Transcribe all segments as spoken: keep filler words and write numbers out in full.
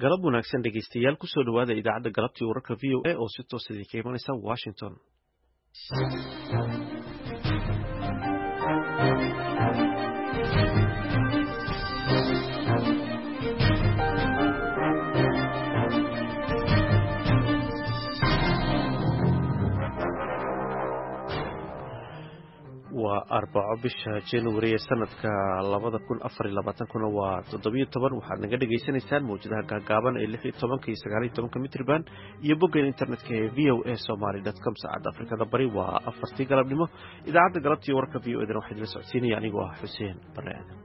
galab wanaagsan dhegaystayaal kusoo dhawaada idaacadda galabtii wararka v o a oo si toos idinka imanaysa Washington. waa arbaco bisha January ee sanadka labada kun afar iyo labaatan kuna waa toddoba iyo toban waxaad naga dhageysanaysaan mawjadaha gaagaaban ee lix iyo toban iyo sagaal iyo toban mitirban iyo bogga internetka ee v o a somali dot com saacada Afrikada Bari waa afartii galabnimo idaacadda galabtii wararka v o a dan waxaa idin socodsiinaya anigoo ah Xuseen Bare Aadan.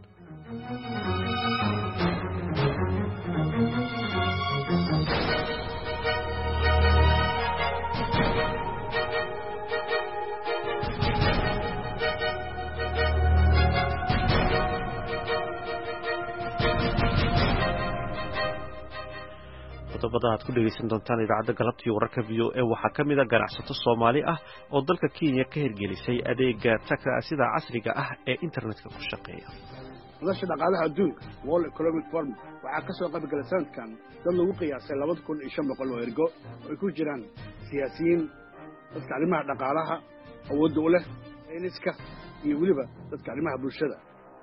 qodobada aad ku dhageysan doontaan idaacadda galabtii wararka v o a waxaa ka mid ah ganacsato Soomaali ah oo dalka Kenya ka hirgelisay adeega sida casriga ah ee internetka ku shaqeeya. wadashada dhaqaalaha adduunka World Economic Forum waxaa ka soo qayb galay sanadkan dad lagu qiyaasay laba kun iyo shan boqol oo ergo oo ku jiraan siyaasiyiin, dadka arrimaha dhaqaalaha awood u leh, sayniska iyo waliba dadka arrimaha bulshada.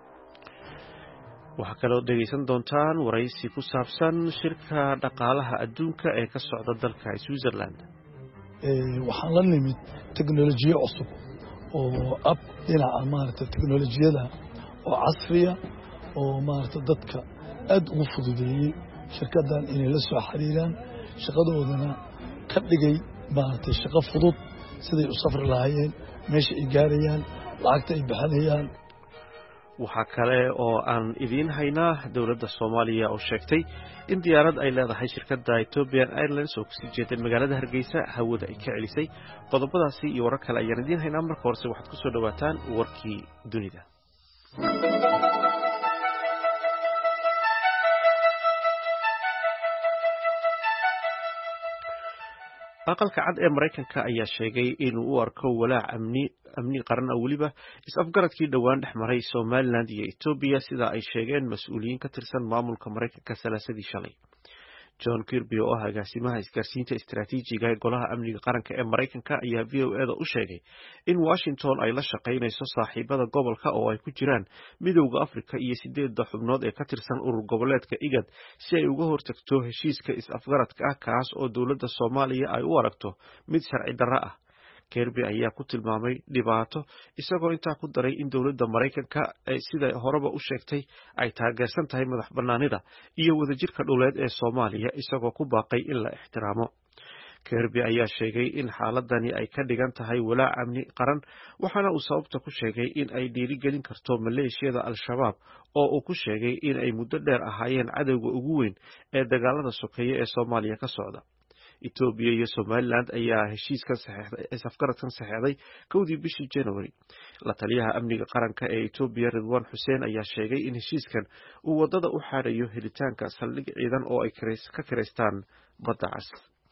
waxaa kaloo dhegeysan doontaan waraysi ku saabsan shirka dhaqaalaha adduunka ee ka socda dalka Switzerland. waxaan la nimid teknolojiyo cusub oo ab dhinaca maaragta teknolojiyada oo casriya oo maaragta dadka aad ugu fududeeyey shirkadan inay la soo xiriiraan shaqadoodana ka dhigay maaragta shaqo fudud siday u safri lahaayeen meesha ay gaarayaan lacagta ay bixinayaan. waxaa kale oo aan idiin haynaa dowladda Soomaaliya oo sheegtay in diyaarad ay leedahay shirkadda Ethiopian Airlines oo kusii jeeday magaalada Hargeysa hawada ay ka celisay. qodobadaasi iyo warar kale ayaan idiin haynaa. marka horese waxaad kusoo dhawaataan warkii dunida. aqalka cad ee Mareykanka ayaa sheegay inuu u arko walaac amni amni qaran oo waliba is-afgaradkii dhawaan dhexmaray Somaliland iyo Ethiopia sida ay sheegeen mas'uuliyiin ka tirsan maamulka Mareykanka salaasadii shalay. John Kirby oo ah agaasimaha isgaarsiinta istiraatiijiga ee golaha amniga qaranka ee Mareykanka ayaa v o a da u sheegay in Washington ay la shaqaynayso saaxiibada gobolka oo ay ku jiraan Midowga Afrika iyo sideedda xubnood ee ka tirsan urur goboleedka IGAD si ay uga hortagto heshiiska is-afgaradka ah kaas oo dowladda Soomaaliya ay u aragto mid sharci darro ah. Kirby ayaa ku tilmaamay dhibaato isagoo intaa ku daray in dowladda Mareykanka ay sida horeba u sheegtay ay taageersan tahay madax bannaanida iyo wadajirka dhuleed ee Soomaaliya isagoo ku baaqay in la ixtiraamo. Kirby ayaa sheegay in xaaladani ay ka dhigan tahay walaac amni qaran waxaana uu sababta ku sheegay in ay dhiirigelin karto maleeshiyada Al-Shabaab oo uu ku sheegay in ay muddo dheer ahaayeen cadowga ugu weyn ee dagaalada sokeeye ee Soomaaliya ka socda. Ethiopia iyo Somaliland ayaa heshiiskan saxeexday is-afgaradkan saxeexday kowdii bishii January. la taliyaha amniga qaranka ee Ethiopia Ridwan Hussein ayaa sheegay in heshiiskan uu wadada u xaarayo helitaanka saldhig ciidan oo ay ka kireystaan badda cas.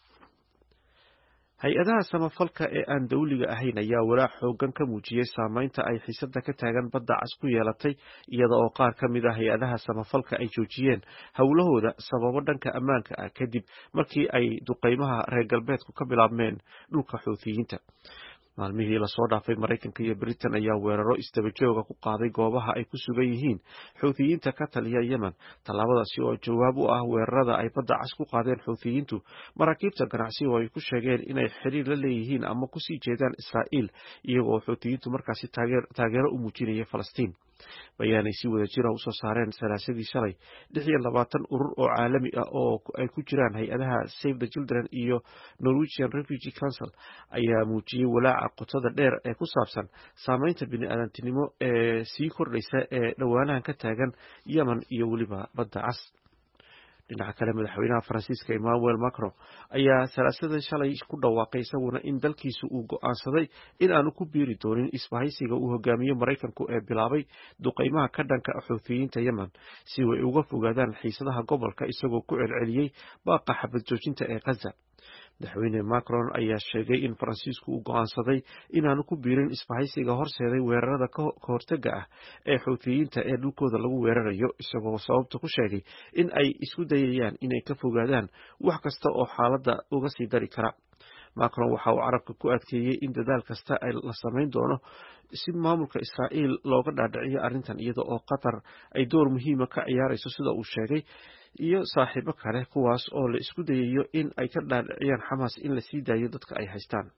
hay-adaha samafalka ee aan dawliga ahayn ayaa walaac xoogan ka muujiyay saameynta ay xiisadda ka taagan badda cas ku yeelatay iyada oo qaar ka mid ah hay-adaha samafalka ay joojiyeen howlahooda sababo dhanka ammaanka ah kadib markii ay duqeymaha reer galbeedku ka bilaabmeen dhulka Xuuthiyiinta. maalmihii la soo dhaafay Mareykanka iyo Britain ayaa weeraro isdaba jooga ku qaaday goobaha ay ku sugan yihiin Xuuthiyiinta ka taliya Yemen. tallaabadaasi oo jawaab u ah weerarada ay badda cas ku qaadeen Xuuthiyiintu maraakiibta ganacsi oo ay ku sheegeen inay xiriir la leeyihiin ama ku sii jeedaan Israa'iil iyagoo Xuuthiyiintu markaasi taageero u muujinaya Falastiin. bayaanay si wada jira u soo saareen salaasadii shalay lix iyo labaatan urur oo caalami ah oo ay ku jiraan hay-adaha Save the Children iyo Norwegian Refugee Council ayaa muujiyay walaaca qotada dheer ee ku saabsan saameynta bini'aadantinimo ee sii kordhaysa ee dhawaanahan ka taagan Yemen iyo waliba badda cas. dhinaca kale madaxweynaha Faransiiska Emmanuel Macron ayaa salaasada shalay ku dhawaaqay isaguna in dalkiisu uu go'aansaday in aanu ku biiri doonin isbahaysiga uu hogaamiyo Mareykanku ee bilaabay duqeymaha ka dhanka Xuuthiyiinta Yemen si ay uga fogaadaan xiisadaha gobolka isagoo ku celceliyay baaqa xabad joojinta ee Gaza. madaxweyne Macron ayaa sheegay in Faransiisku uu go'aansaday inaanu ku biirin isbahaysiga horseeday weerarada ka hortagga ah ee Xuuthiyiinta ee dhulkooda lagu weerarayo, isagoo sababta ku sheegay in ay isku dayayaan inay ka fogaadaan wax kasta oo xaaladda uga sii dari kara. Macron waxa uu carabka ku adkeeyey in dadaal kasta ay la samayn doono si maamulka Israa'iil looga dhaadhiciyo arrintan, iyada oo Qatar ay door muhiima ka ciyaarayso sida uu sheegay, iyo saaxiibo kale kuwaas oo la isku dayayo in ay ka dhaadhiciyaan Xamaas in la sii daayo dadka ay haystaan.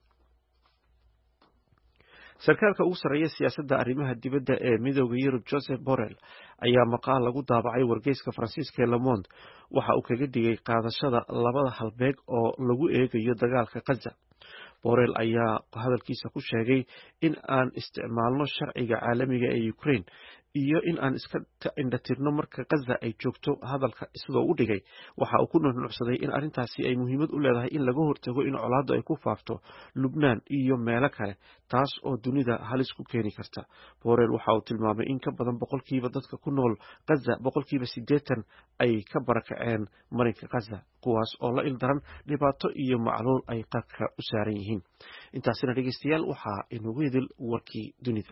sarkaalka ugu sarreeya siyaasadda arrimaha dibadda ee midowda Yurub Joseph Borrell ayaa maqaal lagu daabacay wargeyska Faransiiska Le Monde waxa uu kaga digay qaadashada labada halbeeg oo lagu eegayo dagaalka Gaza. Borrell ayaa hadalkiisa ku sheegay in aan isticmaalno sharciga caalamiga ee Ukraine iyo in aan iska indhatirno marka Gaza ay joogto hadalka sidoo u dhigay. Waxa uu ku nuuxnuuxsaday in arrintaasi ay muhiimad u leedahay in laga hortago in colaaddu ay ku faafto Lubnaan iyo meelo kale, taas oo dunida halis ku keeni karta. Borrell waxa uu tilmaamay in ka badan boqolkiiba dadka ku nool Gaza boqolkiiba siddeetan ay ka barakaceen marinka Gaza, kuwaas oo la ildaran dhibaato iyo macluul ay qarka u saaran yihiin. intaasina dhegeystayaal waxaa inoogu idil warkii dunida.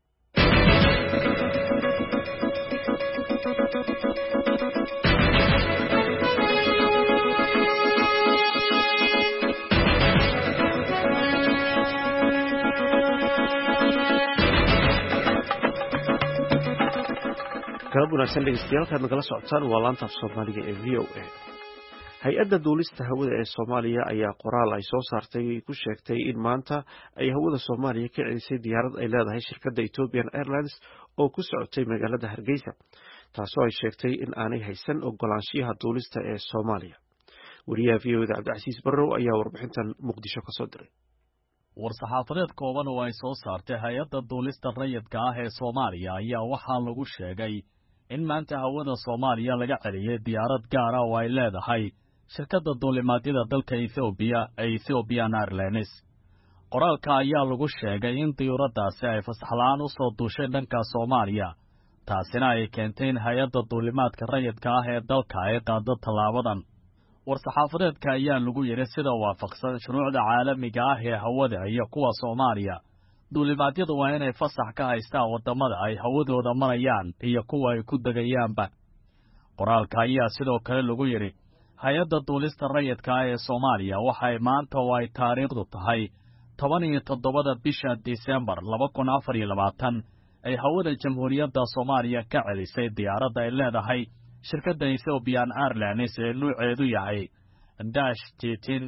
galab wanaagsan dhegeystayaal, kaad nagala socotaan waa laanta af Soomaaliga ee V O A. hay-adda duulista hawada ee Soomaaliya ayaa qoraal ay soo saartay ku sheegtay in maanta ay hawada Soomaaliya ka celisay diyaarad ay leedahay shirkadda Ethiopian Airlines oo ku socotay magaalada Hargeysa, taasoo ay sheegtay in aanay haysan ogolaanshiyaha duulista ee Soomaaliya. wariyaha V O A Cabdicasiis Barrow ayaa warbixintan Muqdisho ka soo diray. war-saxaafadeed kooban oo ay soo saartay hay-adda duulista rayidka ah ee Soomaaliya ayaa waxaa lagu sheegay in maanta hawada Soomaaliya laga celiyay diyaarad gaar ah oo ay leedahay shirkadda duulimaadyada dalka Ethiopia ee Ethiopian Airlines. qoraalka ayaa lagu sheegay in diyuuradaasi ay fasax la'aan u soo duushay dhanka Soomaaliya, taasina ay keentay in hay-adda duulimaadka rayidka ah ee dalka ay qaado tallaabadan. war-saxaafadeedka ayaa lagu yidhi sida waafaqsan shuruucda caalamiga ah ee hawada iyo kuwa Soomaaliya, duulimaadyadu waa inay fasax ka haystaan waddamada ay hawadooda marayaan iyo kuwa ay ku degayaanba. qoraalka ayaa sidoo kale lagu yidhi hay-adda duulista rayidka ah ee Soomaaliya waxay maanta oo ay taariikhdu tahay toban iyo toddobada bisha Disembar laba kun afar iyo labaatan ay hawada Jamhuuriyadda Soomaaliya ka celisay diyaaradda ay leedahay shirkadda Ethiopian Airlines ee nuuceedu yahay dash titin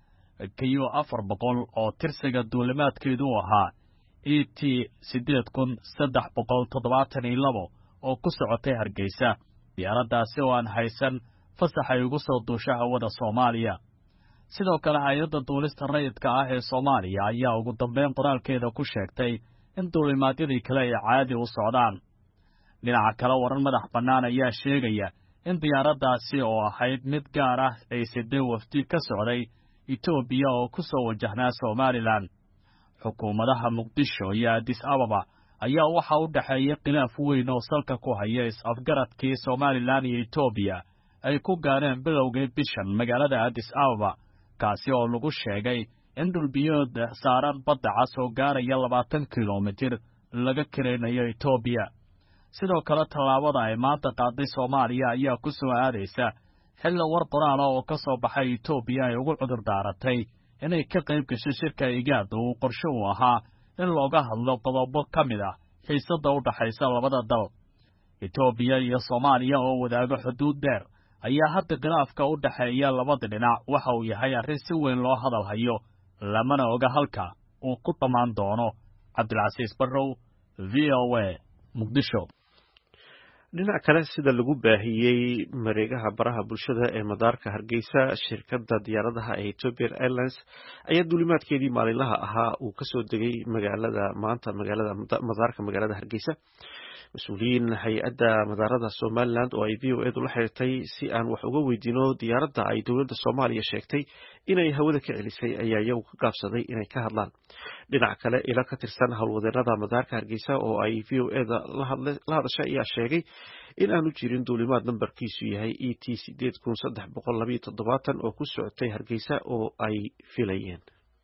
Q afar boqol oo tirsiga duulimaadkeedu ahaa E T siddeed kun saddex boqol toddobaatan iyo labo oo ku socotay Hargeysa. diyaaraddaasi oo aan haysan fasax ay ugu soo duusha hawada Soomaaliya. sidoo kale hay-adda duulista rayidka ah ee Soomaaliya ayaa ugu dambeyn qoraalkeeda ku sheegtay in duulimaadyadii kale ay caadi u socdaan. dhinaca kale, warar madax bannaan ayaa sheegaya in diyaaraddaasi oo ahayd mid gaar ah ay siday wafdi ka socday Ethiopia oo ku soo wajahnaa Somaliland. xukuumadaha Muqdisho iyo Addis Ababa ayaa waxa u dhaxeeyay khilaaf weyn oo salka ku haya is-afgaradkii Somaliland iyo Ethiopia ay ku gaareen bilowgii bishan magaalada Addis Ababa, kaasi oo lagu sheegay in dhulbiyood saaran badda cas oo gaaraya labaatan kiiloomitir laga kiraynayo Ethiopia. sidoo kale tallaabada ay maanta qaaday Soomaaliya ayaa ku soo aadaysa xilli war qoraal oo ka soo baxay Ethiopia ay ugu cudur daaratay inay ka qayb gasho shirka IGAD oo qorshe u ahaa in looga hadlo qodobo ka mid ah xiisadda u dhaxaysa labada dal. Ethiopia iyo Soomaaliya oo wadaaga xuduud dheer ayaa hadda khilaafka u dhaxeeya labada dhinac waxa uu yahay arrin si weyn loo hadal hayo, lamana oga halka uu ku dhamaan doono. Cabdilcasiis Barrow, V O A, Muqdisho. dhinaca kale, sida lagu baahiyey mareegaha baraha bulshada ee madaarka Hargeysa, shirkadda diyaaradaha ee Ethiopian Airlines ayaa duulimaadkeedii maalinlaha ahaa uu ka soo degay magaalada maanta magaalada madaarka magaalada Hargeysa. mas-uuliyiin hay-adda madaarada somalilan oo ay v o edu la xiriirtay si aan wax uga weydiino diyaaradda ay dowladda soomaaliya sheegtay inay hawada ka celisay ayaa iyagu ka gaabsaday inay ka hadlaan. dhinaca kale ila ka tirsan howlwadeenada madaarka hargeysa oo ay v o eda la hadashay ayaa sheegay in aanu jirin duulimaad nambarkiisu yahay e t sideed kun saddex boqol labayo toddobaatan oo ku socotay hargeysa oo ay filayeen.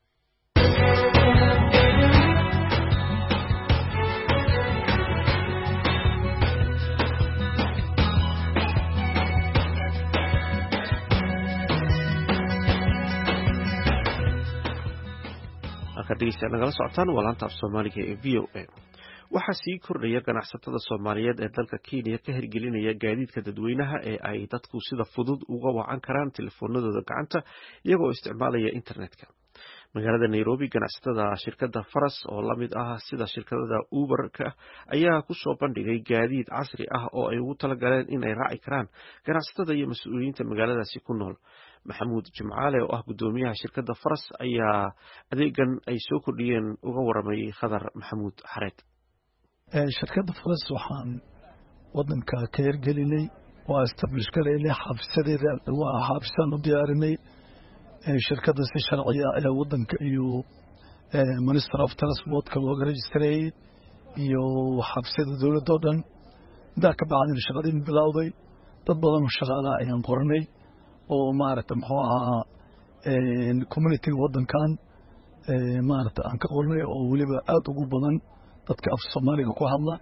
nagala socotaan waa laanta af soomaaliga ee v o a. waxaa sii kordhaya ganacsatada soomaaliyeed ee dalka Kenya ka hirgelinaya gaadiidka dadweynaha ee ay dadku sida fudud uga wacan karaan telefoonadooda gacanta iyagoo isticmaalaya internetka. magaalada Nairobi, ganacsatada shirkadda Faras oo la mid ah sida shirkadda Uber-ka ayaa ku soo bandhigay gaadiid casri ah oo ay ugu talagaleen in ay raaci karaan ganacsatada iyo mas'uuliyiinta magaaladaasi ku nool. maxamuud jimcaale oo ah gudoomiyaha shirkadda Faras ayaa adeegan ay soo kordhiyeen uga waramay Khadar Maxamuud Xareed. shirkadda Faras waxaan wadanka ka hirgelinay waa establish gareynay xafiisadeeda waa xafiisaan u diyaarinay shirkadda si sharci ah ee wadanka iyo Minister of Transport-ka looga registreyay iyo xafiisyada dowladda oo dhan. intaa ka bacdina shaqadii bilowday dad badan oo shaqaalaha ayaan qoranay oo maaragta muxuu ahaa community wadankan maaragta aan ka qornay oo weliba aad ugu badan dadka af Soomaaliga ku hadla.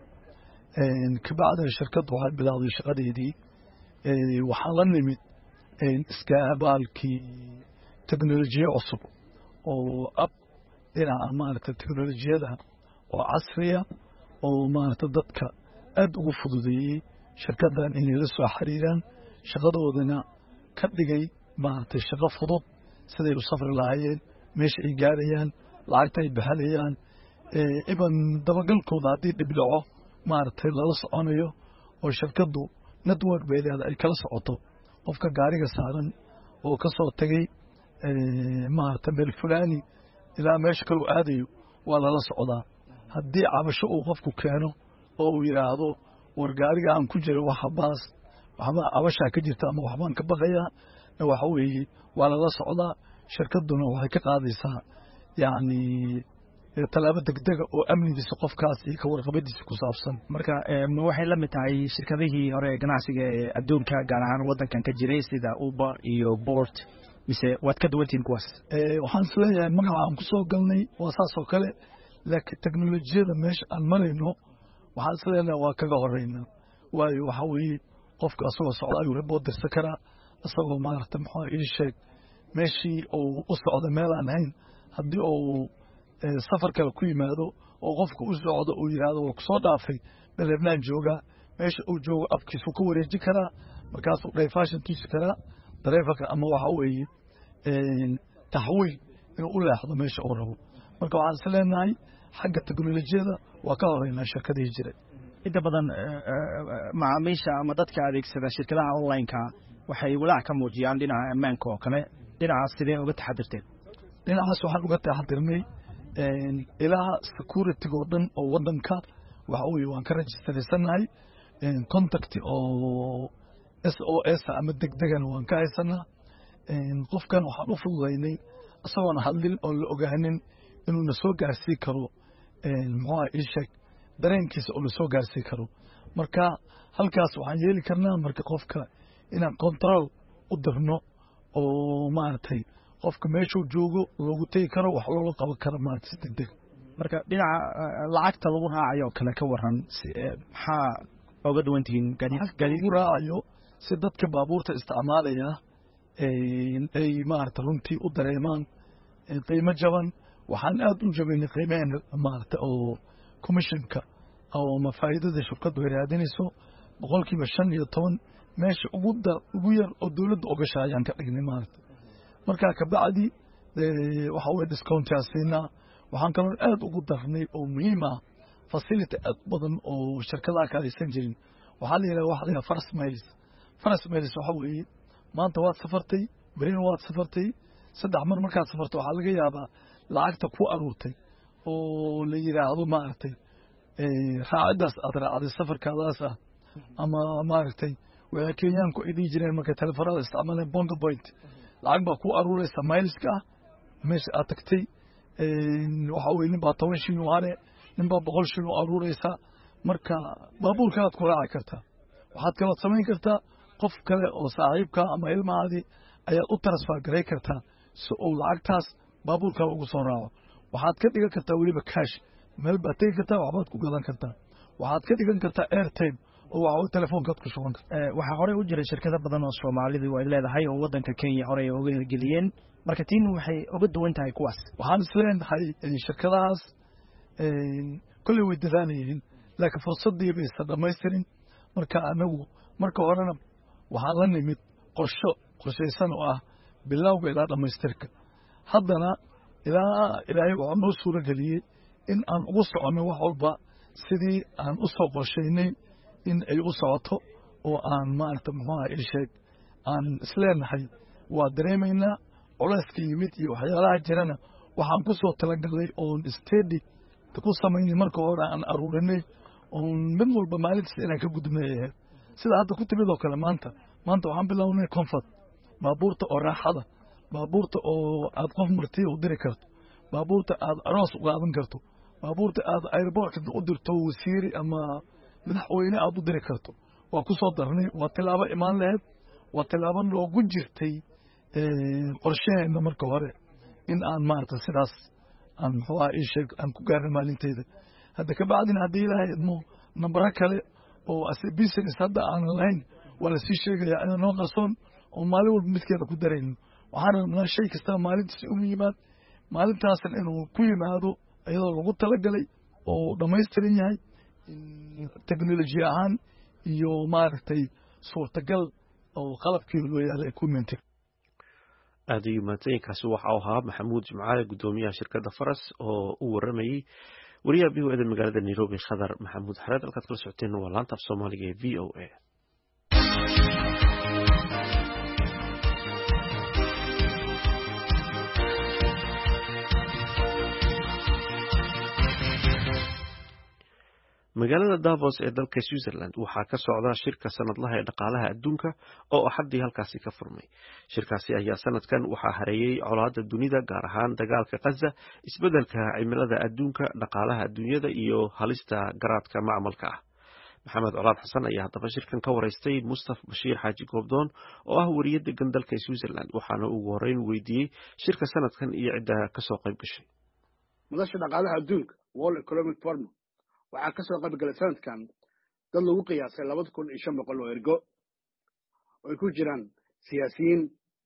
kabacdina shirkaddu waxay bilowday shaqadeedii waxaa la nimid iskaabaalkii teknolojiya cusub oo ab dhinaca maaragta teknolojiyada oo casriya oo maaragta dadka aad ugu fududeeyey shirkaddan inay la soo xiriiraan shaqadoodana ka dhigay maaragtay shaqo fudud siday u safri lahaayeen meesha ay gaarayaan lacagta ay baxalayaan iban dabagalkooda haddii dhib dhaco maaragtay lala soconayo oo shirkaddu network bay leedahay ay kala socoto qofka gaariga saaran oo ka soo tegay maaragtay meel fulaani ilaa meesha kale u aadayo waa lala socdaa. haddii cabasho uu qofku keeno oo uu yidhaahdo war gaariga aan ku jira waxa baas waxba cabashaa ka jirta ama waxbaan ka baqayaa waxa weeye waa lala socdaa. shirkadduna waxay ka qaadaysaa yacni talaabo degdega oo amnigiisa qofkaas iyo ka warqabadiisa ku saabsan. marka ma waxay la mid tahay shirkadihii hore ee ganacsiga ee adduunka gaar ahaan wadankan ka jiray sida Uber iyo Bolt mise waad ka duwantiin kuwaas? waxaan isleeyahay magaca aan ku soo galnay waa saas oo kale laakiin teknolojiyada meesha aan marayno waxaan isleeyahay waa kaga horeynaa waayo waxa weeye qofka asagoo socda ayuu report dirsan karaa asagoo maaragta muxuu ii sheeg meeshii uu u socdo meel aan ahayn haddii uu safar kale ku yimaado oo qofka u socdo uu yidhaahdo waa kusoo dhaafay belednaan joogaa meesha uu joogo afkiisu ka wareeji karaa markaasuu dhayfaashankiisa karaa dareefarka ama waxa weeye taxwiil inuu u leexdo meesha uu rabo. marka waxaan is leenahay xagga teknolojiyada waa ka horeynaa shirkadihii jiray. inta badan macaamiisha ama dadka adeegsada shirkadaha online-ka waxay walaac ka muujiyaan dhinaca ammaanka oo kale. dhinacaas sidee uga taxadirteen? dhinacaas waxaan uga taxadirnay ilaa security-ga oo dhan oo wadanka waxa weeye waan ka registraysanahay contact oo S O S ama degdegana waan ka haysanaa. qofkan waxaan u fududaynay isagoon hadlin oo la ogaanin inuu na soo gaarsii karo muxuu ii sheeg dareenkiisa oo la soo gaarsii karo. marka halkaas waxaan yeeli karnaa marka qofka inaan control u dirno oo maaragtay qofka meeshuu joogo loogu tegi karo wax loola qaban karo maaragtay si degdeg. marka dhinaca lacagta lagu raacayo kale ka waran maxaa uga duwan tihiin gaadiidka lagu raacayo si dadka baabuurta isticmaalaya ay maaragtay runtii u dareemaan qiimo jaban. waxaan aad u jabinay qiimeena maaragtay oo commissionka oo mafaa'iidada shirkaddu ay raadinayso boqolkiiba shan iyo toban meesha ugu dar ugu yar oo dawladda ogashaa ayaan ka dhignay maaragtay. markaa kabacdi waxa weeye discountiyaa siinaa. waxaan kaloo aad ugu darnay oo muhiim ah facility aad badan oo shirkadaha ka haysan jirin. waxaa la yidhaha waxa la yidhaha Faras Miles. Faras Miles waxa weeye maanta waad safartay berina waad safartay saddex mar markaad safarto waxaa laga yaabaa lacagta ku aruurtay oo la yidhaahdo maaragtay raacidaas aad raacday safarkaadaas ah ama maaragtay waxay kenyaanku ay dhihi jireen markay telefoonada isticmaaleen bonga point lacag baa ku aruuraysa mayliska ah meesha aad tagtay waxa weye nin baa toban shilin u hare nin baa boqol shilin u aruuraysa marka baabuurkanaad ku raaci kartaa waxaad kalood samayn kartaa qof kale oo saaxiibka ama ilmahaadii ayaad u transfer garay kartaa si uu lacagtaas baabuurkaba ugu soo raaco waxaad ka dhigan kartaa weliba cash meel baad tegi kartaa waxbaad ku gadan kartaa waxaad ka dhigan kartaa airtime oo waxa telefoonkaad ku shuban kartaa waxaa horey u jiray shirkado badan oo Soomaalidu ay leedahay oo wadanka Kenya horey uga hirgeliyeen marka tiin waxay uga duwan tahay kuwaas waxaan isleeyahay shirkadahaas kulli way dadaalayeen laakiin fursadii bay sadhamaystirin marka anagu marka horena waxaan la nimid qorsho qorshaysan oo ah bilowga ilaa dhamaystirka haddana ilaa ilaahay wuxuu noo suura geliyey in aan ugu soconno wax walba sidii aan u soo qorshaynay in ay u socoto oo aan maaragta muxuuha ii sheeg aan isleenahay waa dareemaynaa culayska yimid iyo waxyaalaha jirana waxaan ku soo talagalnay oon stedi ku samaynay marka hore aan aruurinay oon mid walba maalintiisa inaan ka gudubnay ahayd sida hadda ku timid oo kale maanta maanta waxaan bilownay comfort baabuurta oo raaxada baabuurta oo aad qof martiya u diri karto baabuurta aad aroos u qaadan karto baabuurta aad airportka u dirto wasiiri ama madaxweyne aad u diri karto waa ku soo darnay waa tilaabo imaan lahayd waa tilaabo loogu jirtay qorshaheena marka hore in aan maaragta sidaas aan muxuuha ii sheeg aan ku gaarna maalinteyda hadda ka bacdina haddii ilaahay idmo nambaro kale oo ase business hadda aanan lahayn waa lasii sheegayaa inaan noo qarsoon oo maalin walba midkeeda ku darayno waxaan rabnaa shay kastaba maalintiisa inu yimaad maalintaasna inuu ku yimaado iyadoo lagu talagalay oo dhammaystiran yahay technology ahaan iyo maaragtay suurtagal oo qalabkii loo yaala equipment aad ayuu mahadsanyainkaasi waxa uu ahaa maxamuud jimcaale guddoomiyaha shirkadda faras oo u waramayey wariyaha v o eda magaalada nairobi khadar maxamuud xareed halkaad kala socoteen waa laanta af soomaaliga ee v o a magaalada Davos ee dalka Switzerland waxaa ka socda shirka sanadlaha ee dhaqaalaha adduunka oo axadii halkaasi ka furmay. Shirkaasi ayaa sanadkan waxaa hareeyay colaadda dunida gaar ahaan dagaalka Gaza, isbeddelka cimilada adduunka, dhaqaalaha adduunyada iyo halista garaadka macmalka ah. Maxamed Colaad Xasan ayaa haddaba shirkan ka waraystay Mustafa Bashiir Xaaji Goobdoon oo ah wariye degan dalka Switzerland waxaana ugu horreyn weydiiyey shirka sanadkan iyo cidda ka soo qayb gashay. madasha dhaqaalaha adduunka World Economic Forum waxaa ka soo qayb galay sanadkan dad lagu qiyaasay labada kun iyo shan boqol oo ergo oo ay ku jiraan siyaasiyiin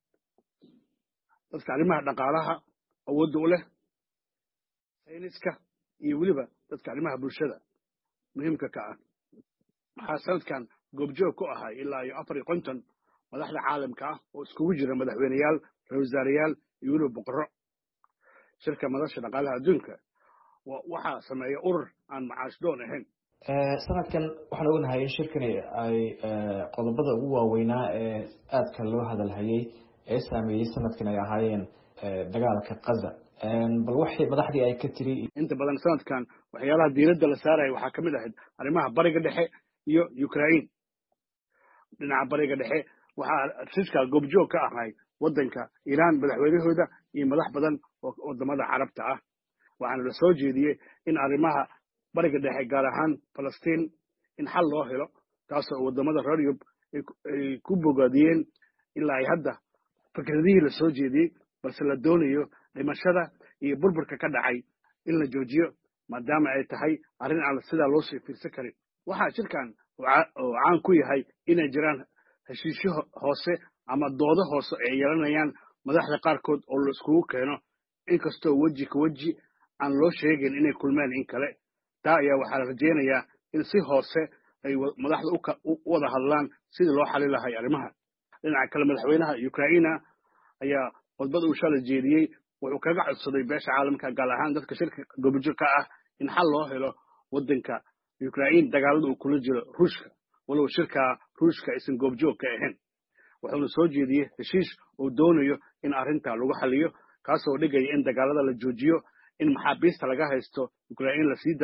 dadka arrimaha dhaqaalaha awoodda u leh sayniska iyo weliba dadka arrimaha bulshada muhiimka ka ah waxaa sanadkan goobjoog ku ahay ilaa iyo afar iyo konton madaxda caalamka ah oo iskugu jira madaxweyneyaal ra-iisul wasaareyaal iyo weliba boqorro shirka madasha dhaqaalaha adduunka waxaa sameeya urur aan macaash doon ahayn sanadkan waxaan ognahay in shirkani ay qodobada ugu waaweynaa ee aadka loo hadalhayay ee saameeyey sanadkan ay ahaayeen dagaalka Gaza bal waxay madaxdii ay ka tiri inta badan sanadkan waxyaalaha diiradda la saaraya waxaa ka mid ahayd arrimaha bariga dhexe iyo Ukraine dhinaca bariga dhexe waxaa shirka goobjoog ka ahay waddanka Iiraan madaxweynahooda iyo madax badan oo wadamada carabta ah waxaana la soo jeediyey in arrimaha bariga dhexe gaar ahaan Falastiin in xal loo helo taasoo wadamada reer Yurub ay ku bogaadiyeen ilaa ay hadda fikradihii la soo jeediyey balse la doonayo dhimashada iyo burburka ka dhacay in la joojiyo maadaama ay tahay arrin aan sidaa loo sii fiirsan karin waxaa shirkan oo caan ku yahay inay jiraan heshiisyo hoose ama doodo hoose ay yeelanayaan madaxda qaarkood oo la iskugu keeno inkastoo weji ka weji aan loo sheegin inay kulmeen in kale taa ayaa waxaa la rajaynayaa in si hoose ay madaxda u wada hadlaan sidii loo xalin lahay arrimaha dhinaca kale madaxweynaha Ukraine ayaa khudbad uu shalay jeediyey wuxuu kaga codsaday beesha caalamka gaar ahaan dadka shirka goobjoog ka ah in xal loo helo waddanka Ukraine dagaalada uu kula jiro Ruushka walow shirka Ruushka aysan goobjoog ka ahayn wuxuuna soo jeediyey heshiis uu doonayo in arrinta lagu xaliyo kaasoo dhigaya in dagaalada la joojiyo in maxaabiista laga haysto Ukraine la sii daayo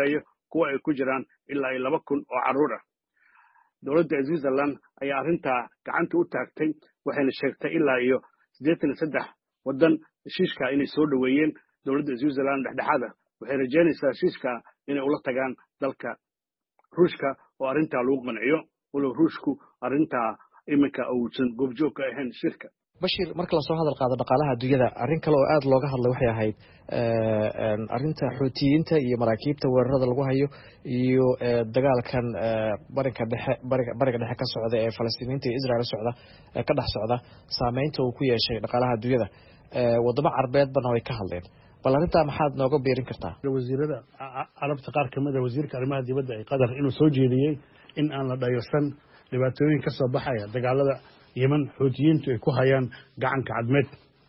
kuwa ay ku jiraan ilaa iyo laba kun oo carruur ah dowladda switzerland ayaa arrintaa gacanta u taagtay waxayna sheegtay ilaa iyo siddeetan iyo saddex waddan heshiiska inay soo dhoweeyeen dowladda switzerland dhexdhexaada waxay rajaynaysaa heshiiska inay ula tagaan dalka ruushka oo arrintaa lagu qanciyo walow ruushku arrintaa iminka uusan goobjoog ka ahayn shirka bashir marka lasoo hadal qaado dhaqaalaha adduunyada arrin kale oo aada looga hadlay waxay ahayd arrinta xuutiyiinta iyo maraakiibta weerarada lagu hayo iyo dagaalkan barinka dhexe bariga dhexe ka socda ee falastiiniinta iyo israel socda ka dhex socda saameynta uu ku yeeshay dhaqaalaha adduunyada wadamo carbeedbana way ka hadleen bal arrintaa maxaad nooga beerin kartaa wasiirada carabta qaar kamid a wasiirka arrimaha dibadda ee qatar inuu soo jeediyey in aan la dhayarsan dhibaatooyin ka soo baxaya dagaalada yeman xuutiyiintu ay ku hayaan gacanka cadmeed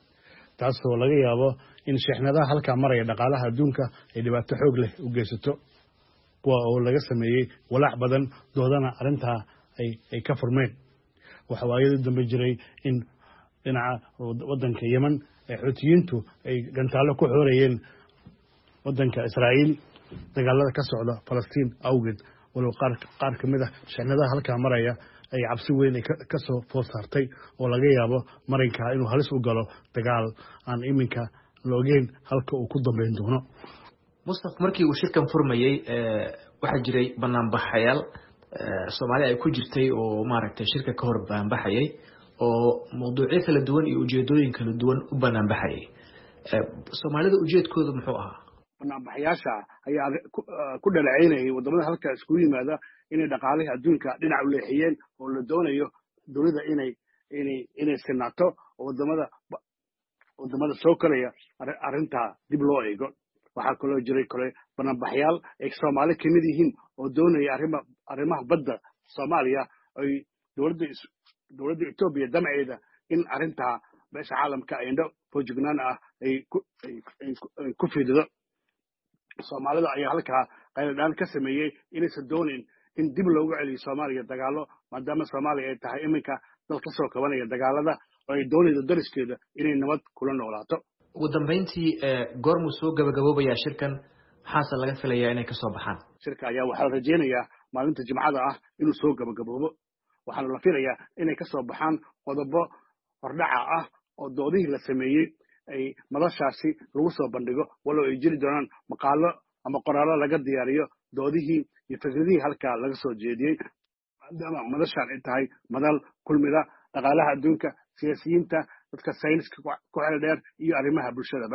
taasoo laga yaabo in sheexnadaha halkaa maraya dhaqaalaha adduunka ay dhibaato xoog leh u geysato kuwa oo laga sameeyey walaac badan doodana arrintaa ay ka furmeen waxa waayadii dambe jiray in dhinaca waddanka yeman ee xuutiyiintu ay gantaallo ku xoorayeen waddanka israa'iil dagaalada ka socda falastiin awgeed walow qaar ka mid ah sheexnadaha halkaa maraya ay cabsi weyn ay ka soo food saartay oo laga yaabo marinkaa inuu halis u galo dagaal aan iminka la ogeyn halka uu ku dambeyn doono mustaf markii uu shirkan furmayey waxaa jiray banaanbaxayaal soomaali ay ku jirtay oo maaragtay shirka ka hor banaanbaxayay oo mawduucyo kala duwan iyo ujeedooyin kala duwan u banaanbaxayay soomaalida ujeedkooda muxuu ahaa banaanbaxayaasha ayaa ku dhaleeceynayay wadamada halkaa iskugu yimaada inay dhaqaalihii adduunka dhinac u leexiyeen oo la doonayo dowladda inay inay inay sinaato oo wadamada wadamada soo kalaya arrintaa dib loo eego waxaa kaloo jiray kale banaanbaxyaal ay soomaali kamid yihiin oo doonaya arrima arrimaha badda soomaaliya ay dowladda dowladda etoobiya damceeda in arrintaa beesha caalamka indho foojignaan ah ay ku ay ku fidido soomaalida ayaa halkaa qayladhaan ka sameeyey inaysan doonin in dib loogu celiyo soomaaliya dagaalo maadaama soomaaliya ay tahay iminka dal ka soo kabanaya dagaalada oo ay doonaydo dariskeeda inay nabad kula noolaato ugu dambeyntii goormuu soo gabagaboobayaa shirkan maxaase laga filayaa inay ka soo baxaan shirka ayaa waxaa la rajaynayaa maalinta jimcada ah inuu soo gabagaboobo waxaana la filayaa inay ka soo baxaan qodobo hordhaca ah oo doodihii la sameeyey ay madashaasi lagu soo bandhigo walow ay jiri doonaan maqaalo ama qoraallo laga diyaariyo doodihii iyo fikradihii halkaa laga soo jeediyey maadaama madashaan ay tahay madal kulmida dhaqaalaha adduunka siyaasiyiinta dadka sayniska ku xeel dheer iyo arrimaha bulshadaba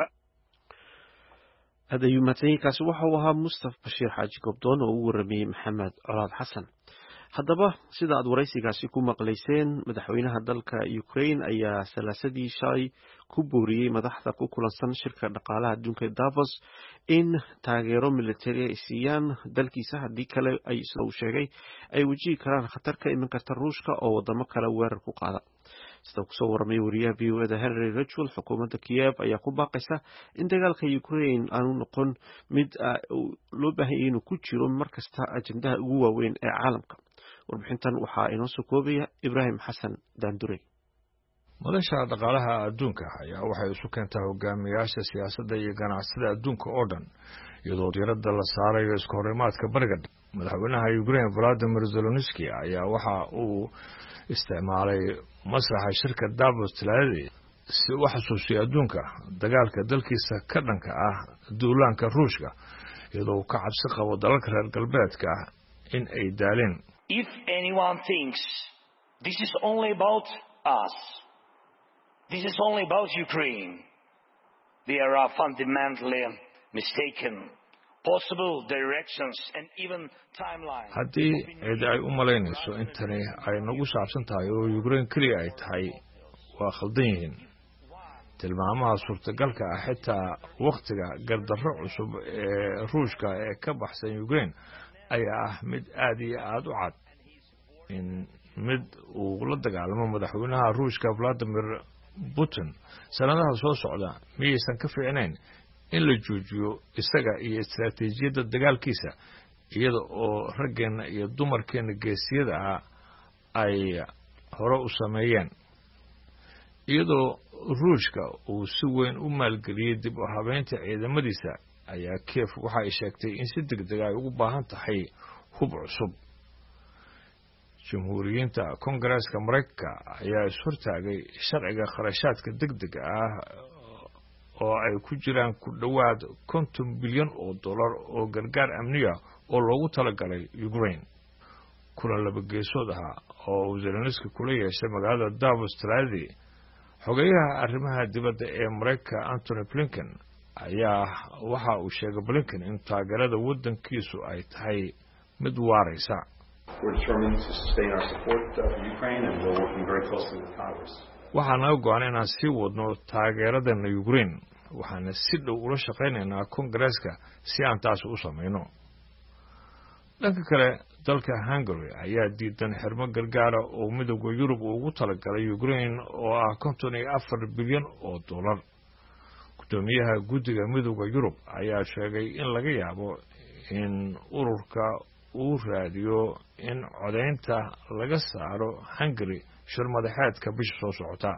aad ayuu mahadsanyahay kaasi waxa uu ahaa mustaf bashiir xaaji gobdoon oo u waramayey maxamed colaad xasan haddaba sida aad waraysigaasi ku maqlayseen madaxweynaha dalka Ukraine ayaa salaasadii shalay ku booriyey madaxda ku kulansan shirka dhaqaalaha adduunka Davos in taageero militari ay siiyaan dalkiisa haddii kale ay soo sheegay ay wajihi karaan khatar ka iman karta Ruushka oo wadamo kale weerar ku qaada sida ku soo warmay wariyaha V O A da Henry Ridgwell xukuumadda Kiev ayaa ku baaqaysa in dagaalka Ukraine aanu noqon mid loo baahan yahay inuu ku jiro markasta ajendaha ugu waaweyn ee caalamka warbixintan waxaa inoo soo koobaya Ibrahim Xasan Daandurey madasha dhaqaalaha adduunka ayaa waxay isu keentaa hogaamiyaasha siyaasadda iyo ganacsiyada adduunka oo dhan iyadoo diiradda la saarayo iska horimaadka bariga madaxweynaha Ukraine Volodymyr Zelensky ayaa waxa uu isticmaalay masraxa shirka Davos talaadii si uu xasuusiyo adduunka dagaalka dalkiisa ka dhanka ah duulaanka Ruushka iyadoo ka cabsi qabo dalalka reer galbeedka in ay daaleen. If anyone thinks this is only about us, this is only about Ukraine, they are fundamentally mistaken. Possible directions and even timelines. haddii cid ay u malaynayso intani ay nagu saabsan tahay oo Ukraine kaliya ay tahay waa khaldan yihiin tilmaamaha suurtagalka ah xitaa waqtiga gardarro cusub ee Ruushka ee ka baxsan Ukraine ayaa ah mid aad iyo aad u cad in mid uu la dagaalamo madaxweynaha Ruushka Vladimir Putin sanadaha soo socda miyaysan ka fiicnayn in la joojiyo isaga iyo istaraatiijiyadda dagaalkiisa iyada oo raggeena iyo dumarkeena geesiyada ah ay hore u sameeyeen iyadoo Ruushka uu si weyn u maalgeliyay dib u habeynta ciidamadiisa ayaa Kiev waxa ay sheegtay in si degdeg ay ugu baahan tahay hub cusub. Jamhuuriyiinta Koongareeska Mareykanka ayaa ishortaagay sharciga kharashaadka degdega ah oo ay ku jiraan ku dhowaad konton bilyan oo dollar oo gargaar amniga oo loogu talagalay Ukraine. Kulan laba geesood ah oo Zelensky kula yeeshay magaalada Davos Talaadii, xogeyaha arrimaha dibadda ee Mareykanka Antony Blinken ayaa waxa uu sheegay Blinken in taageerada waddankiisu ay tahay mid waaraysa. waxaan naga go'an inaan sii wadno taageeradana Ukraine, waxaana si dhow ula shaqaynaynaa Koongareeska si aan taas u samayno. dhanka kale, dalka Hungary ayaa diidan xirmo gargaara oo midowga Yurub ugu talagalay Ukraine oo ah konton iyo afar bilyan oo dollar. Gudoomiyaha guddiga midowga Yurub ayaa sheegay in laga yaabo in ururka uu raadiyo in codeynta laga saaro Hungary shir madaxeedka bisha soo socota.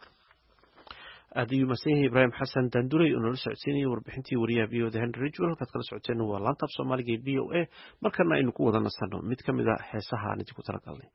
aadiyu masih Ibrahim Xasan Dandurey oo nala socodsiinayay warbixintii wariyaha V O A Henry Ridgwell halkaad kala socoteen waa laanta af Soomaaliga ee V O A. markana aynu ku wada nasano mid ka mid ah heesaha aan idinku talagalnay.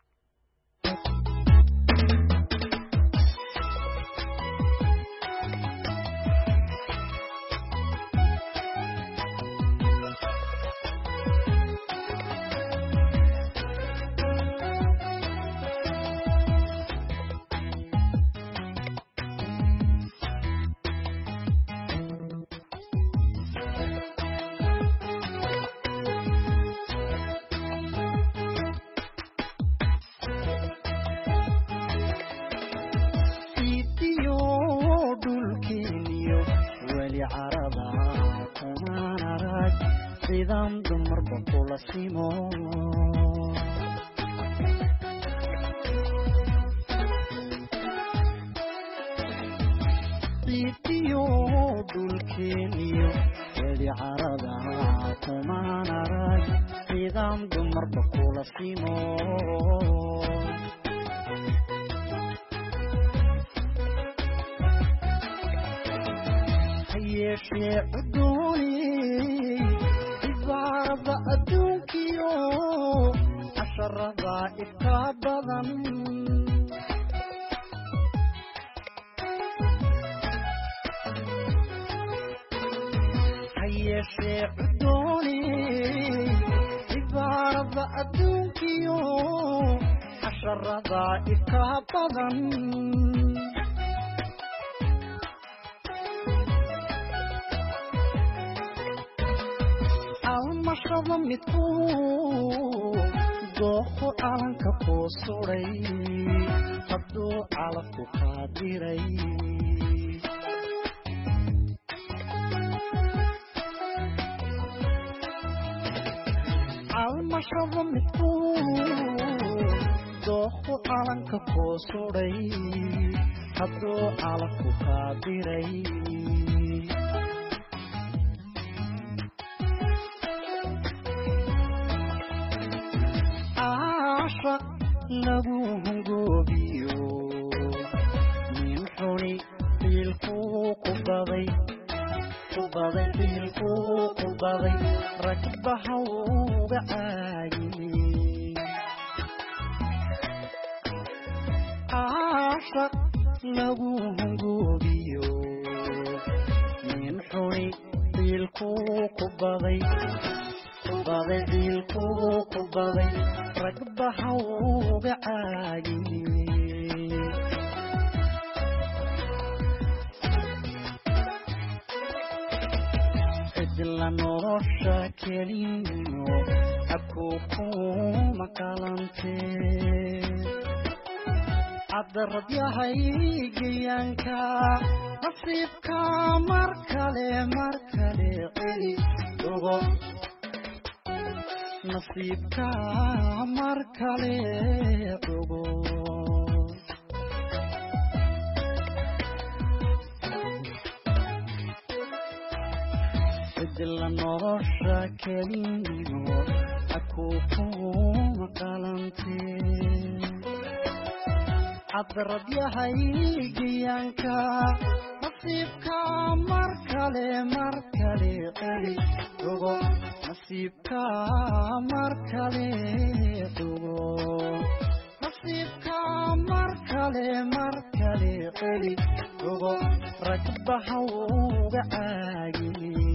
Adradyahay giyanka nasiibka mar kale mar kale kale qali ugo nasiibka mar kale ugo nasiibka mar kale mar kale qali ugo ragbaha uga caagi